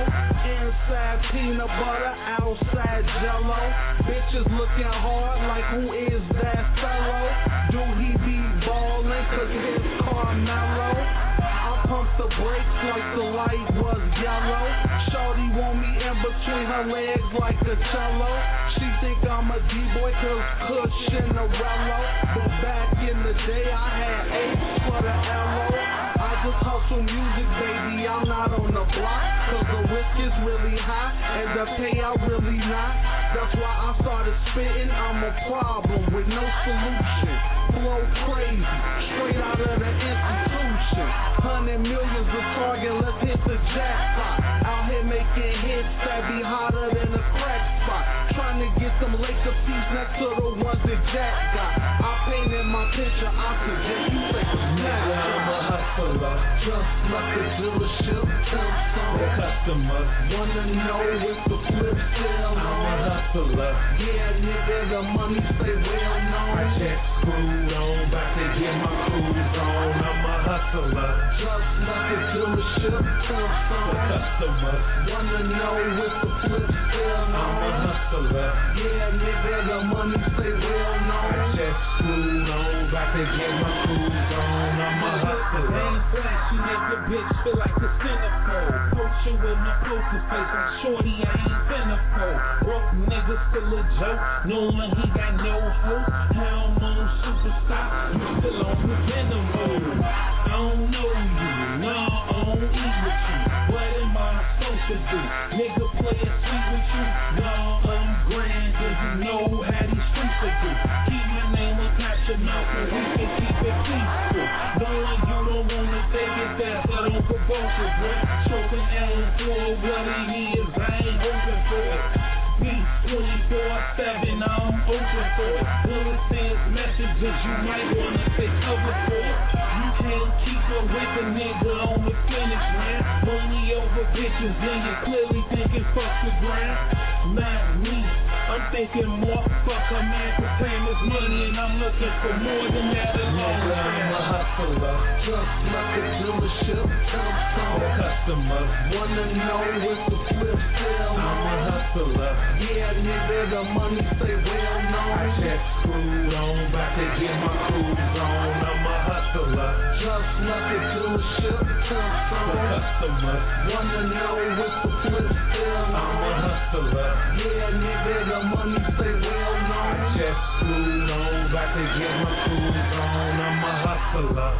Inside peanut butter, outside jello. Bitches looking hard like who is that fellow? Do he be ballin' cause his car mellow? I pump the brakes like the light was yellow. Shorty want me in between her legs like a cello. She think I'm a D-boy cause Kush in the rello. But back in the day I had 8 for the LO. Just hustle music, baby, I'm not on the block. Cause the risk is really high and the payout really not. That's why I started spitting, I'm a problem with no solution. Flow crazy, straight out of the institution. 100 millions the target, let's hit the jackpot. Out here making hits that be hotter than a crack spot. Trying to get some Laker seats next to the ones that Jack got. I painted my picture, I suggest you take a snapshot. Just like a dealership, the customers wanna know what's the flip sale. I'm a hustler, yeah, nigga, the money stay well known. I just screwed on, about to get my cruise on. I'm a hustler, just like a dealership, the customers wanna know what's the flip sale. I'm a hustler, yeah, nigga, the money stay well known. I just screwed on, about to get my cruise on. I'm a hustler. Flashy nigga, bitch, feel like a centerfold. Coaching with my poker face, I'm shorty, I ain't centerfold. Broke nigga still a joke, knowing he got no hope. Hell moon superstar, you still on the venom mode. I don't know you, no, I don't eat with you. What am I supposed to do? Nigga play a sweet with you? No, I'm grand, cause you know how these streets are do. Keep my name attached to mouth, and we can keep it peaceful. Knowing you don't wanna take it there, so don't provoke it, bro. Choking Allen for what he is, I ain't open for it. Beat 24/7, I'm open for it. Bullet sends messages, you might wanna take cover for it. You can't keep up with a nigga on the finish, man. Money over bitches, then you clearly thinking fuck the grind. Not me, I'm thinking more, fuck a man for paying his money, and I'm looking for more than that alone. I'm a hustler, just like a dealership. The customers wanna know what's the flip sale. I'm a hustler, yeah, nigga, the money stay well known. I just screwed on, about to get my cruise on. I'm a hustler, just like a dealership. The customers wanna know what's the flip sale. I'm a hustler, yeah, nigga, the money stay well known. I just screwed on, about to get my cruise on. I'm a hustler.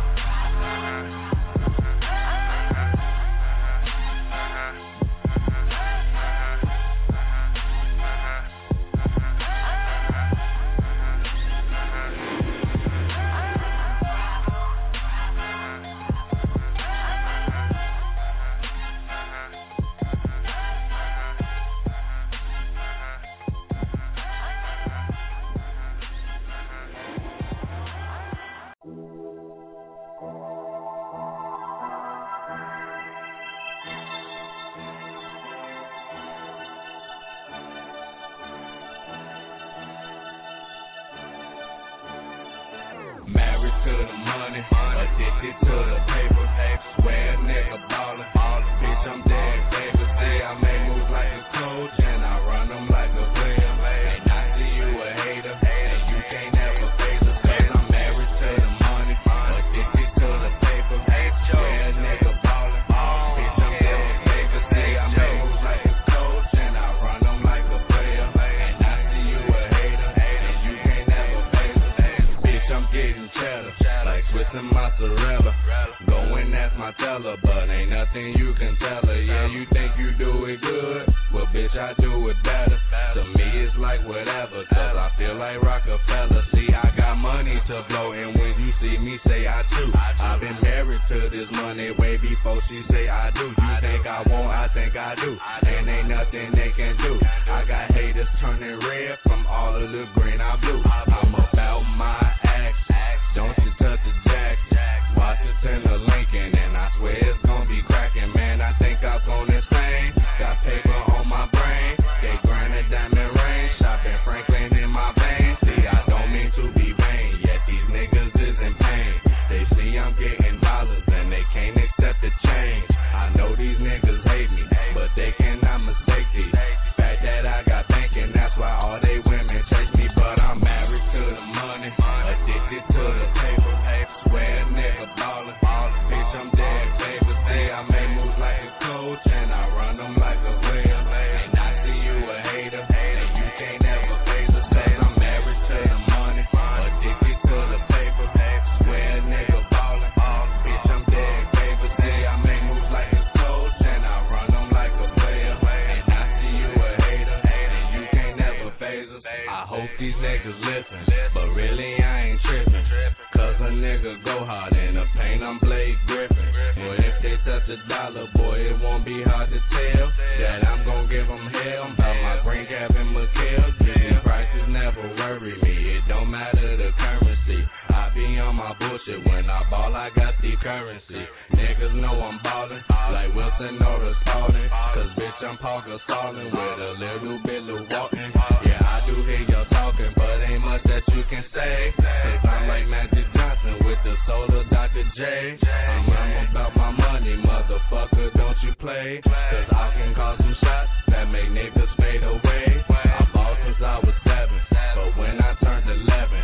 married to the money, addicted to the paper. Swear a nigga ballin', bitch, I'm dead famous. See, I make moves like a coach, and I run them like a player. And I see you a hater, and you can't ever face us. Cause I'm married to the money, addicted to the paper. Swear a nigga ballin', bitch, I'm dead famous. See, I make moves like a coach, and I run them like a player. And I see you a hater, and you can't ever face us. Bitch, I'm getting cheddar, like Swiss and mozzarella. Go and ask my teller, but ain't nothing you can tell her. Yeah, you think you do it good, well, bitch, I do it better. To me, it's like whatever, cause I feel like Rockefeller. See, I got money to blow, and when you see me, say I too. I've been married to this money way before she say I do. You think I won't, I think I do, and ain't nothing they can do. I got haters turning red from all of the green I blew. I'm about my acts, don't you touch the jack. Washington or Lincoln, and I swear it's gonna be cracking, man. I think I'm going insane. Got paper on my brain, get granite diamond ring, shopping Franklin in my veins. See, I don't mean to be vain, yet these niggas is in pain. They see I'm getting dollars and they can't accept the change. I know these niggas hate me, but they cannot mistake these. Fact that I got banking, that's why all they women chase me. But I'm married to the money, addicted to the paper. Swear a nigga ballin', bitch, I'm dead famous. See, I make moves like a coach, and I run them like a player. And I see you a hater, and you can't ever face us. Cause I'm married to the money, addicted to the paper. Swear a nigga ballin', bitch, I'm dead famous. See, I make moves like a coach, and I run them like a player. And I see you a hater, and you can't ever face us. I hope these niggas listen, but really I ain't trippin'. Cause a nigga go hard in the paint, I'm Blake Griffin. Well, if they touch a dollar, boy, it won't be hard to tell that I'm gon' give them hell. I'm about my green cap and McHale. These prices never worry me, it don't matter the currency. I be on my bullshit, when I ball, I got the currency. Niggas know I'm ballin', like Wilson or the Spalding. Cause bitch, I'm Paul Gasol with a little bit of walking. Yeah, I do hear y'all talking, but ain't much that you can say. Cause I'm like Magic Johnson with the soul of Dr. J. I'm about my money, motherfucker, don't you play. Cause I can call some shots that make niggas fade away. I bought since I was 7, but when I turned 11,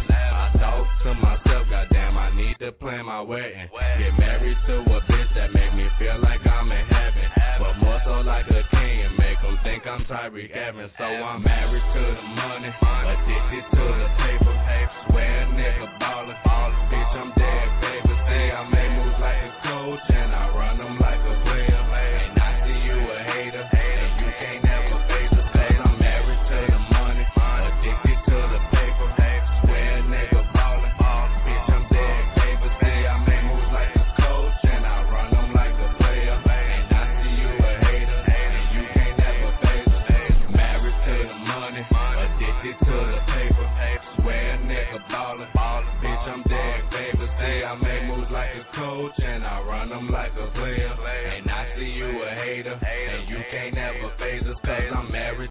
I thought to myself, goddamn, I need to plan my wedding. Get married to a bitch that make me feel like I'm in heaven, but more so like a king and make them think I'm Tyreek Evans. So I'm married to the money, addicted to the paper. Swear a nigga ballin', bitch, I'm dead famous. See, I make moves like a coach, and I run them like a player. And I see you a hater, and you can't ever face us. Cause I'm married to the money, addicted to the paper. Swear a nigga ballin', bitch, I'm dead famous. See, I make moves like a coach, and I run them like a player. And I see you a hater, and you can't ever face us. Married to the money, addicted to the paper. Swear a nigga ballin', bitch, I'm dead famous. See, I make moves like a coach, and I run them like a player. And I see you a hater, and you can't ever phase us. Cause I'm married.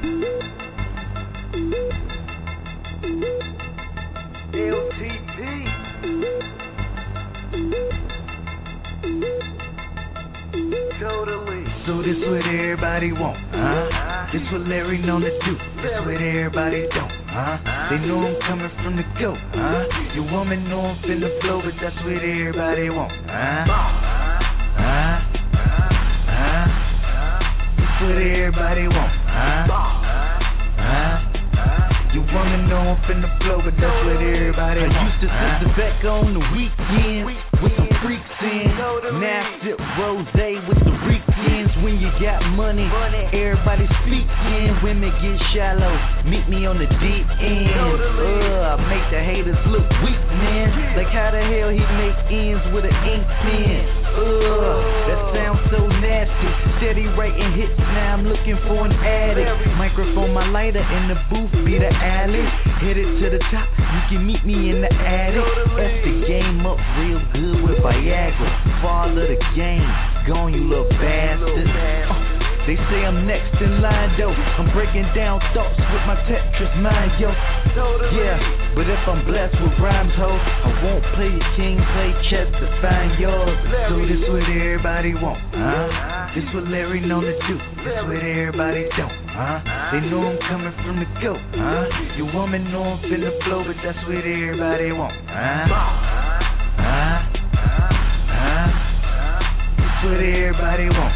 LTD. Totally. So this what everybody want, huh? This what Larry known to do. This what everybody don't, huh? They know I'm coming from the go, huh? Your woman know I'm finna blow, but that's what everybody want, huh? This what everybody want, huh? Your woman know I'm finna blow, but that's what everybody want. I used to sit the back on the weekend with some freaks in. Now I sip rosé with the weekends. When you got money, everybody speaking. Women get shallow, meet me on the deep end. I make the haters look weak, man. Like how the hell he make ends with an ink pen? That sounds so nasty. Steady writing hits, now I'm looking for an addict. Microphone, my lighter in the booth, be the alley. Headed to the top, you can meet me in the attic. F the game up real good with Viagra. Father the game, gone you little bastard. They say I'm next in line, though. I'm breaking down thoughts with my Tetris mind, yo. Yeah, but if I'm blessed with rhymes, ho, I won't play a king, play chess to find yours. So this what everybody want, huh? This what Larry known to do. This what everybody don't, huh? They know I'm coming from the goat, huh? Your woman know I'm finna blow, but that's what everybody want, huh? This what everybody want,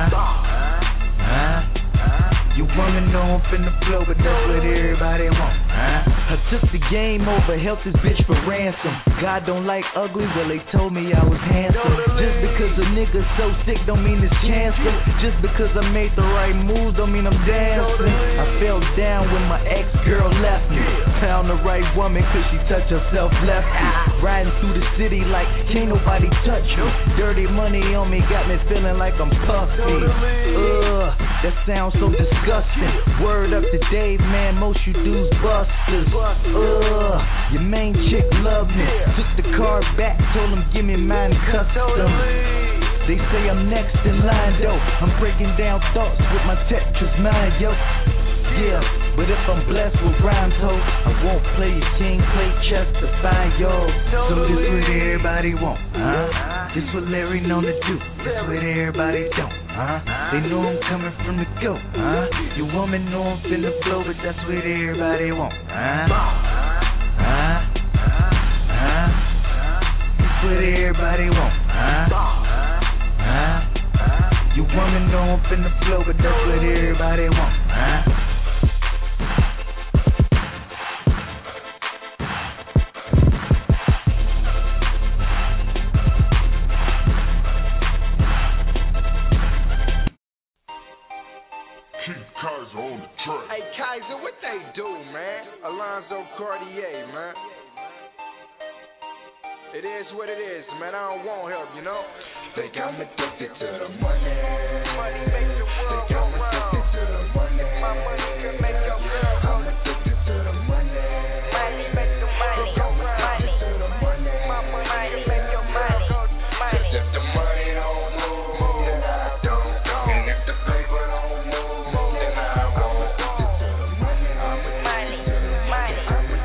Your woman know I'm finna blow, but that's what everybody want, I took the game over, held this bitch for ransom. God don't like ugly, well they told me I was handsome. Just because a nigga so sick don't mean it's chancellor. Just because I made the right moves don't mean I'm dancing. I fell down when my ex-girl left me. Found the right woman cause she touched herself left me. Riding through the city like can't nobody touch me. Dirty money on me got me feeling like I'm puffy. That sounds so disgusting. Word up to Dave, man, most you dudes busters. Your main chick loved me. Took the car back, told him give me mine custom. They say I'm next in line, though. I'm breaking down thoughts with my Tetris mind, yo. Yeah, but if I'm blessed with rhymes, ho, I won't play a king, play chess to find yo. So this what everybody want, This what Larry known to do. This what everybody don't, They know I'm coming from the goat, Your woman know I'm finna blow, but that's what everybody want, This what everybody want, Your woman know I'm finna blow, but that's what everybody want, Hey Kaiser, what they do, man? Alonzo Cartier, man. It is what it is, man. I don't want help, you know. Think I'm addicted to the money. Money makes the world go round. My money can make your girl go. I'm addicted to the money. Money makes the money go round. My money make your money go. Cause if the money don't move, then I don't go. And if the paper don't move, then I won't go. I'm addicted to the money.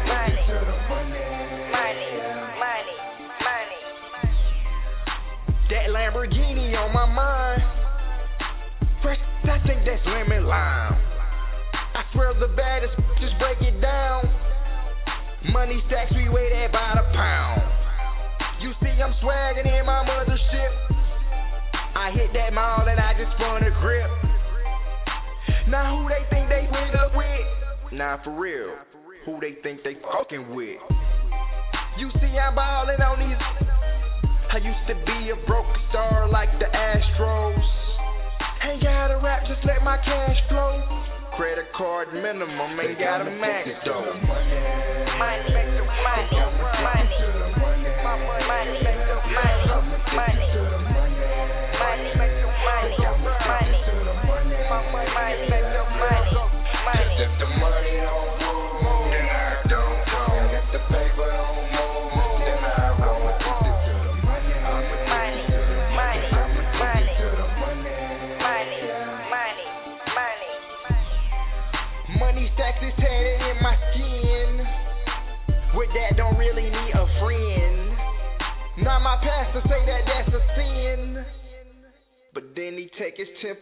That Lamborghini on my mind. First, I think that's lemon lime. I swear the baddest just break it down. Money stacks, we weigh that by the pound. You see, I'm swagging in my mothership. I hit that mall and I just spun a grip. Now who they think they went up with? Nah, for real. Who they think they fucking with? You see, I'm ballin' on these. I used to be a broke star like the Astros. Ain't gotta rap, just let my cash flow. Credit card minimum, ain't got a max though. Money make the money, money. My money make the money, money. Money make the money, money. My money make the money, money. If the money don't move, then I don't go. And if the paper don't move, then I won't. Money stacks is tatted in my skin. With that, don't really need a friend. Now my pastor say that that's a sin, but then he take his 10%.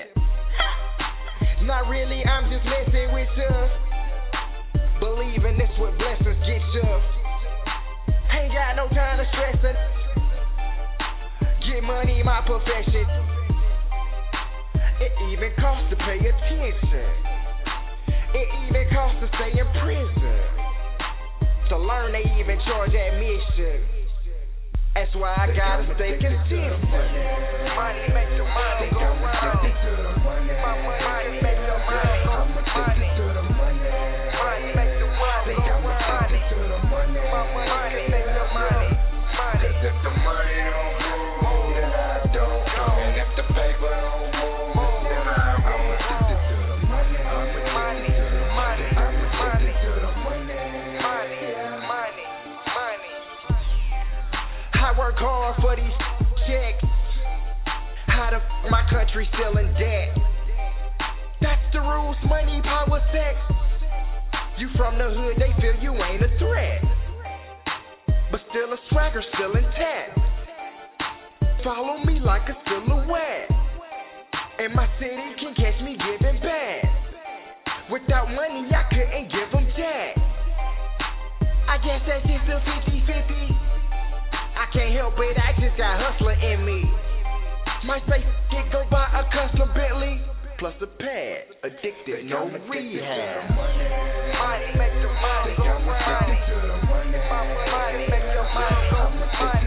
Not really, I'm just messing with you. Believing this what blessings get you. Ain't got no time to stress it. Get money, my profession. It even costs to pay attention. It even costs to stay in prison. To learn, they even charge admission. That's why I gotta stay consistent. Money make the money go round. My money make the money go round. Money make the money go round. My money make the money. Cause if the money don't move, then I don't go. And if the paper don't move, then I won't. I work hard for these checks. How the my country still in debt? That's the rules, money, power, sex. You from the hood, they feel you ain't a threat. But still a swagger, still intact. Follow me like a silhouette. And my city can catch me giving back. Without money, I couldn't give them jack. I guess that shit's still 50-50. I can't help it, I just got hustler in me. My face get go by a custom Bentley. Plus a pad, addicted, no rehab. Money make the money go round. Money make the money go round.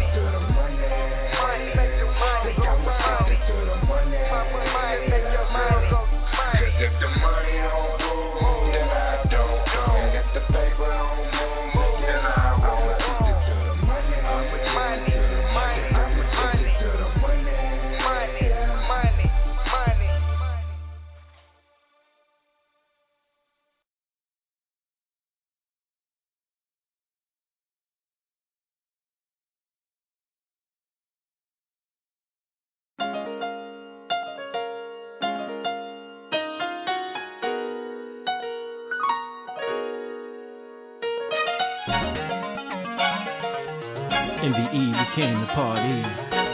Money make the money go round. Money make your money go round. 'Cause if the money don't move, then I don't come. And if the paper don't move, then I won't. MBE, we came to party.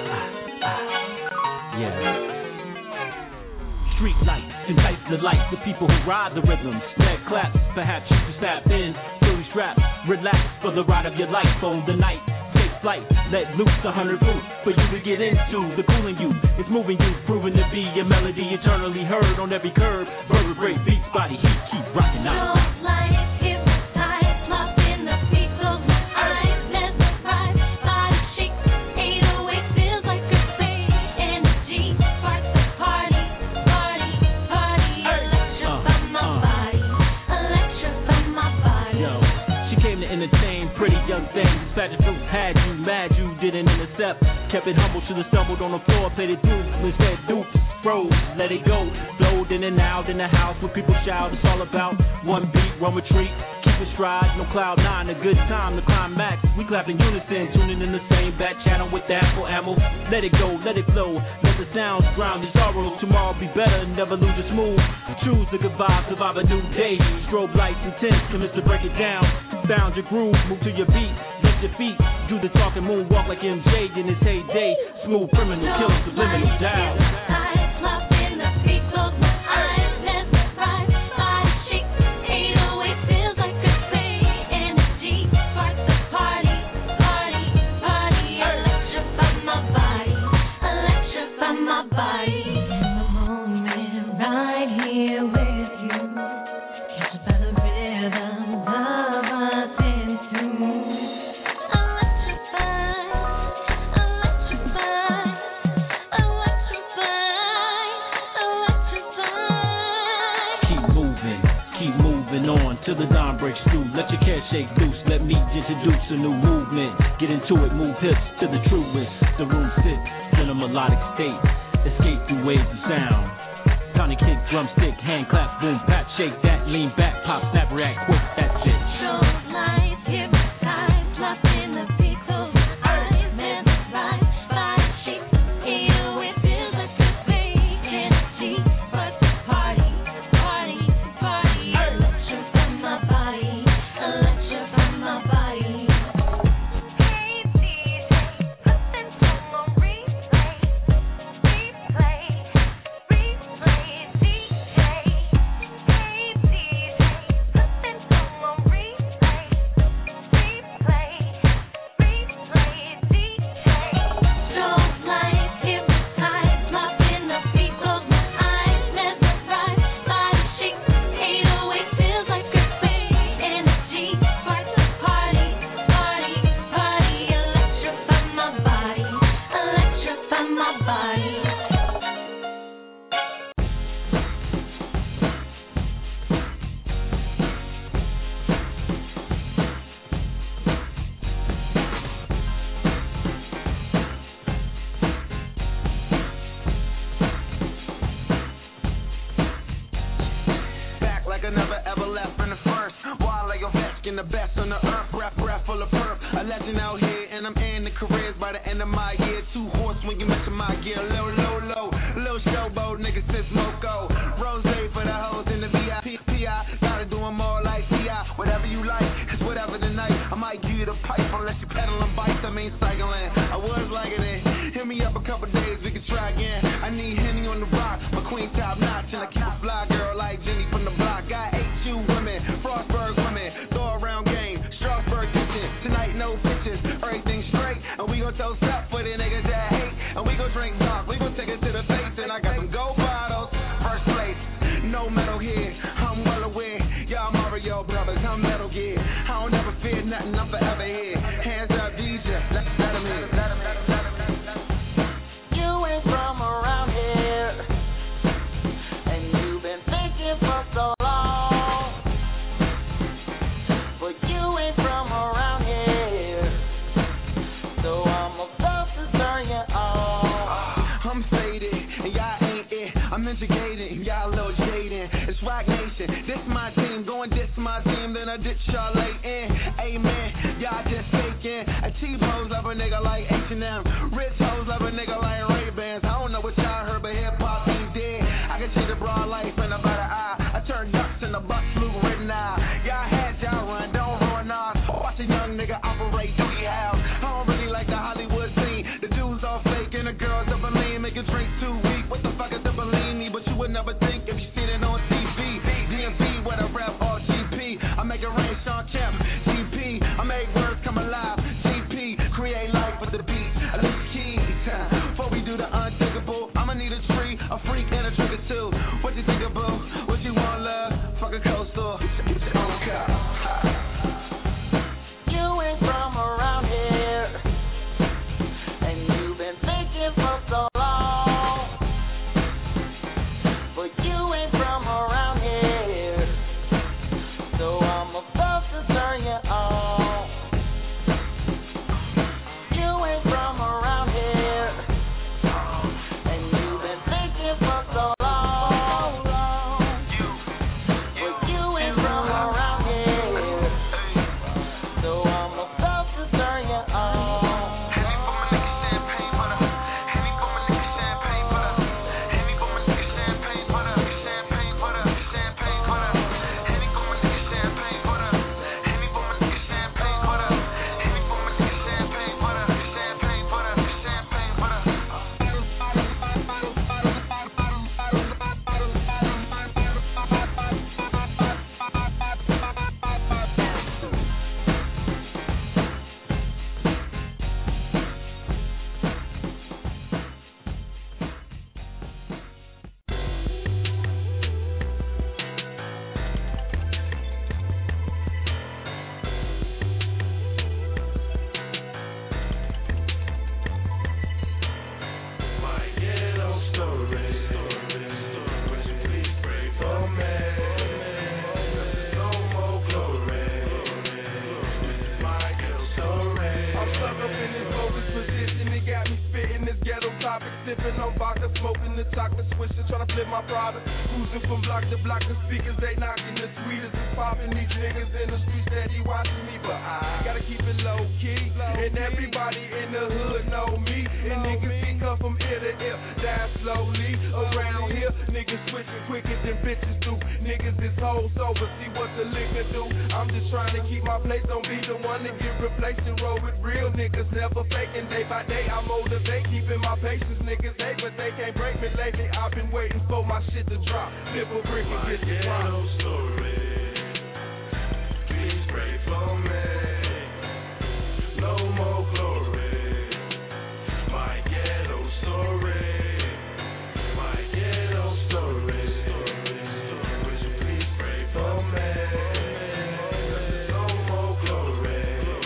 Yeah. Street lights entice the light, the people who ride the rhythm. Snare claps, perhaps you can snap in. Fully strapped, relax for the ride of your life on the night. Take flight, let loose 100 proof for you to get into. The cooling you, it's moving you, proving to be a melody eternally heard on every curb. Vertebrae, beats, body heat, keep rocking out. Pageant fruit had you mad, you didn't intercept. Kept it humble, should've stumbled on the floor, played it through. Instead, dupes, froze, let it go. Flowed in and out in the house where people shout. It's all about one beat, one retreat. Keep it stride, no cloud nine, a good time to climax. We clap in unison, tuning in the same back channel with that for ammo. Let it go, let it flow, let the sounds drown your sorrows. Tomorrow be better, never lose your smooth. Choose the good vibe, survive a new day. Strobe lights intense, commit to break it down. Found your groove, move to your beat. Your feet, do the talking, moonwalk like MJ in his heyday. Smooth criminal, killer, subliminal down. Till the dawn breaks through, let your cash shake loose. Let me introduce a new movement. Get into it, move hips to the truest. The room sits in a melodic state. Escape through waves of sound. Tony kick, drumstick, hand clap, boom, pat, shake that, lean back, pop, snap, react, quick, that shit. the best on the earth, rap full of perp. A legend out here, and I'm in the careers by the end of my year. 2 horse when you mess with my gear, low, showboat, niggas since Moco. Rose for the you the pipe unless you pedaling bikes, I mean cycling. I was liking it. Hit me up a couple days, we can try again. I need Henny on the rock, my queen top notch, and I keep a fly girl like Jenny from the block. Got 8-2 women, Frostburg women, throw around game, Strasburg kitchen. Tonight no bitches, everything straight, and we gon' toast up for the niggas that hate, and we gon' drink dark, we gon' take it to the face, and I got some gold bottles, first place, no metal here, I'm well aware, y'all Mario brothers, I'm Metal Gear, I don't ever fear nothing, I'm forever here, hands up DJ, let them in, let them in. You ain't from around here, and you've been thinking for so long, but you ain't from around here, so I'm about to turn you on. I'm faded, and y'all ain't it, I'm instigated, and y'all a little jaded, it's Rock Nation, this my team, going diss my team, then I ditch y'all late in, amen, y'all just faking, a T-pose love a nigga like H&M, rich hoes love a nigga like Ray-Bans, I don't know what y'all heard, but hip-hop ain't dead, I can change a broad life in about an eye, I turn ducks in the bus fluke written out, y'all had y'all run, don't ruin off, watch a young nigga operate duty house, I don't really like the Hollywood scene, the dudes all fake and the girls of a lean, make a drink too weak, what the fuck is the Bellini, but you would never think if you seen it on TV, DMV, what a rap, or GP, I make it rain, Sean Kemp, GP, I make words come alive, GP, create life with the beat, I lift keys, before we do the unthinkable, I'ma need a tree, a freak, and a trigger too, what you think about, what you want love, fuck a coastal, You ain't from around here, and you've been thinking for so long, but you ain't from around here, so I'm about to turn you on. You ain't from around here, and you've been thinking for so long, but you ain't from around here, so I'm about to turn you on. Sipping on vodka, smoking the chocolate swisher, trying to flip my product. Cruising from block to block, the speakers they knocking, the sweetest is popping. These niggas in the streets steady watching me, but I gotta keep it low key. And everybody in the hood know me. And niggas can come from ear to ear, die slowly. Around here, niggas switching quicker than bitches do. Niggas is hoes sober, see what the liquor do. I'm just trying to keep my place, don't be the one to get replaced and roll with real niggas. Never faking, day by day I motivate, keeping my patience. Niggas hate, but they can't break me lately. I've been waiting for my shit to drop. Flip a brick and get the drop. Story. Please pray for me. No more glory. My ghetto story. My ghetto story. Would you please pray for me? No more glory.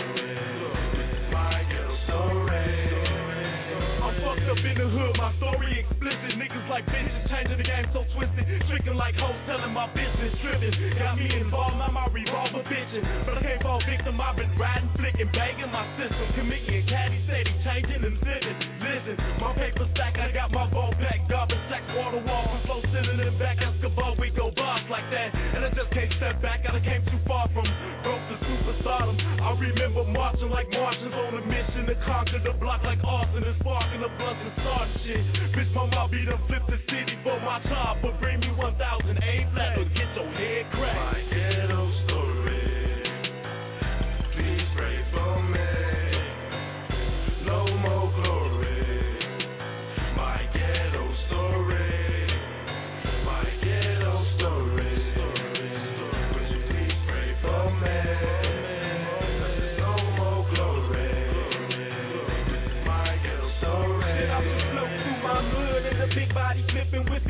My ghetto story. I'm fucked up in the hood, my story explicit. Niggas like bitches changing the game so twisted. Tricking like hoes telling my business. Tripping, got me involved, now my revolver bitching. But I can't fall victim, I've been riding, flicking, banging my system. Comedian, caddy, steady, changing and living. Listen, my paper stack, I got my ball back. Garbage sack, water wall, from slow sitting in the back. Escobar, we go boss like that. And I just can't step back, I came too far from broke to superstardom. I remember marching like Martians on a mission to conquer the block like Austin and sparking the blunts and starting shit. Bitch, my mom beat up, flip the city for my top, but bring me 1,000 A flat, but get your head cracked. My ghetto story. Please pray for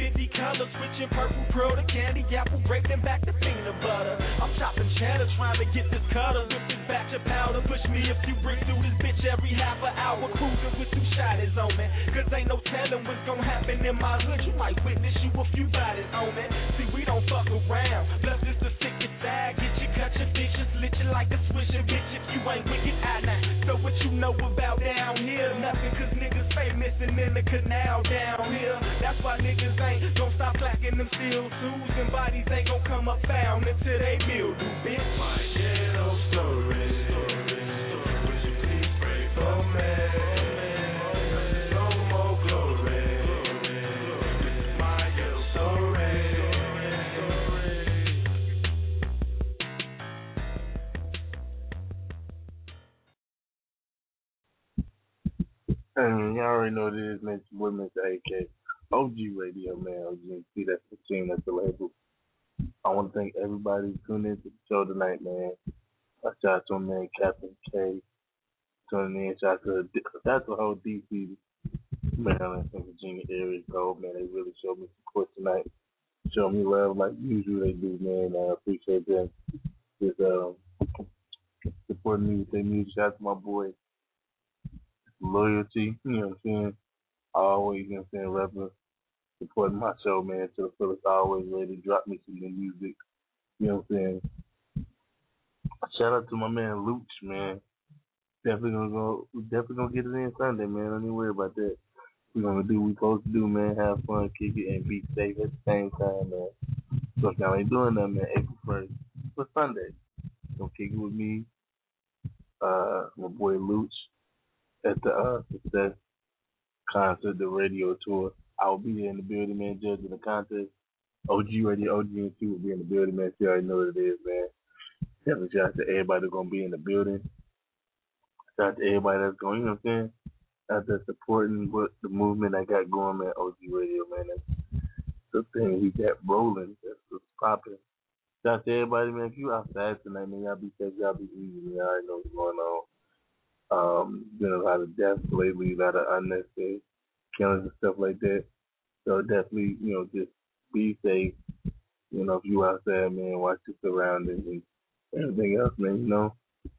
50 colors, switching purple pearl to candy apple, grape, then back to peanut butter. I'm chopping cheddar, trying to get this cutter. With this batch of powder, push me a few bricks through this bitch every half an hour. Cruising with 2 shotters on me, cause ain't no telling what's gonna happen in my hood. You might witness you a few bodies on me. See, we don't fuck around. Plus, it's the sickest side. Get you, cut your bitches, lit you like a swisher, bitch. If you ain't wicked, I not. So what you know about down here? Nothing, cause niggas famous and in the canal down here. That's why niggas ain't gon' stop clacking them steel tools, and bodies ain't gon' come up found until they mildew, bitch. My ghetto story. Would you please pray for me? No more glory. This is my ghetto story. Y'all already know what it is, man. It's your boy, Mr. AK. OG Radio, man. OGNC, that's the team, that's the label. I want to thank everybody who tuned into the show tonight, man. Shout out to my man, Captain K, tuning in. Shout out to the whole DC, Maryland, and Virginia area code, man. They really showed me support tonight. Showed me love like usual they do, man. I appreciate them just supporting me with their music. Shout out to my boy. Loyalty, you know what I'm saying? Always, you know what I'm saying, rapping, supporting my show, man, to the fullest, always ready to drop me some new music, you know what I'm saying? Shout out to my man Luch, man. Definitely gonna get it in Sunday, man. Don't even worry about that. We're gonna do what we're supposed to do, man, have fun, kick it, and be safe at the same time, man. So if y'all ain't doing that, man, April 1st, for Sunday, gonna kick it with me, my boy Luch, at the Success concert, the radio tour. I will be there in the building, man, judging the contest. OG Radio, OGNC will be in the building, man. You already know what it is, man. Definitely shout out to everybody that's going to be in the building. Shout out to everybody that's going, you know what I'm saying? Out there supporting what the movement I got going, man. OG Radio, man. That's the thing we got rolling. That's what's popping. Shout out to everybody, man. If you outside tonight, man, y'all be safe, y'all be easy, man. I already know what's going on. Been a lot of deaths lately, a lot of unnecessary killings and stuff like that. So definitely, you know, just be safe. You know, if you outside, man, watch your surroundings and everything else, man, you know.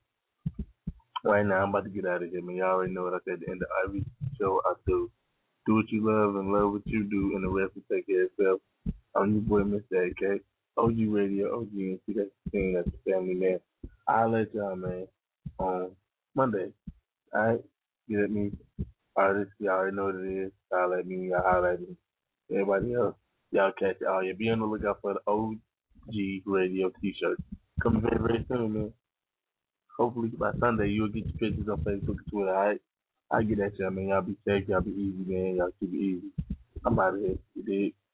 Right now, I'm about to get out of here, man. Y'all already know what I said at the end of every show I do. Do what you love and love what you do, and the rest will take care of itself. I'm your boy, Mr. AK. OG Radio, OGNC, that's the thing, that's the family, man. I'll let y'all, man, on Monday. Alright? Get at me. Artists, y'all already know what it is. Holler at me, y'all holler at me. Everybody else, y'all catch it. Oh, yeah, be on the lookout for the OG Radio t-shirt. Coming very, very soon, man. Hopefully by Sunday you'll get your pictures on Facebook and Twitter, alright? I'll get at y'all, man. Y'all be safe, y'all be easy, man. Y'all keep it easy. I'm out of here. You dig?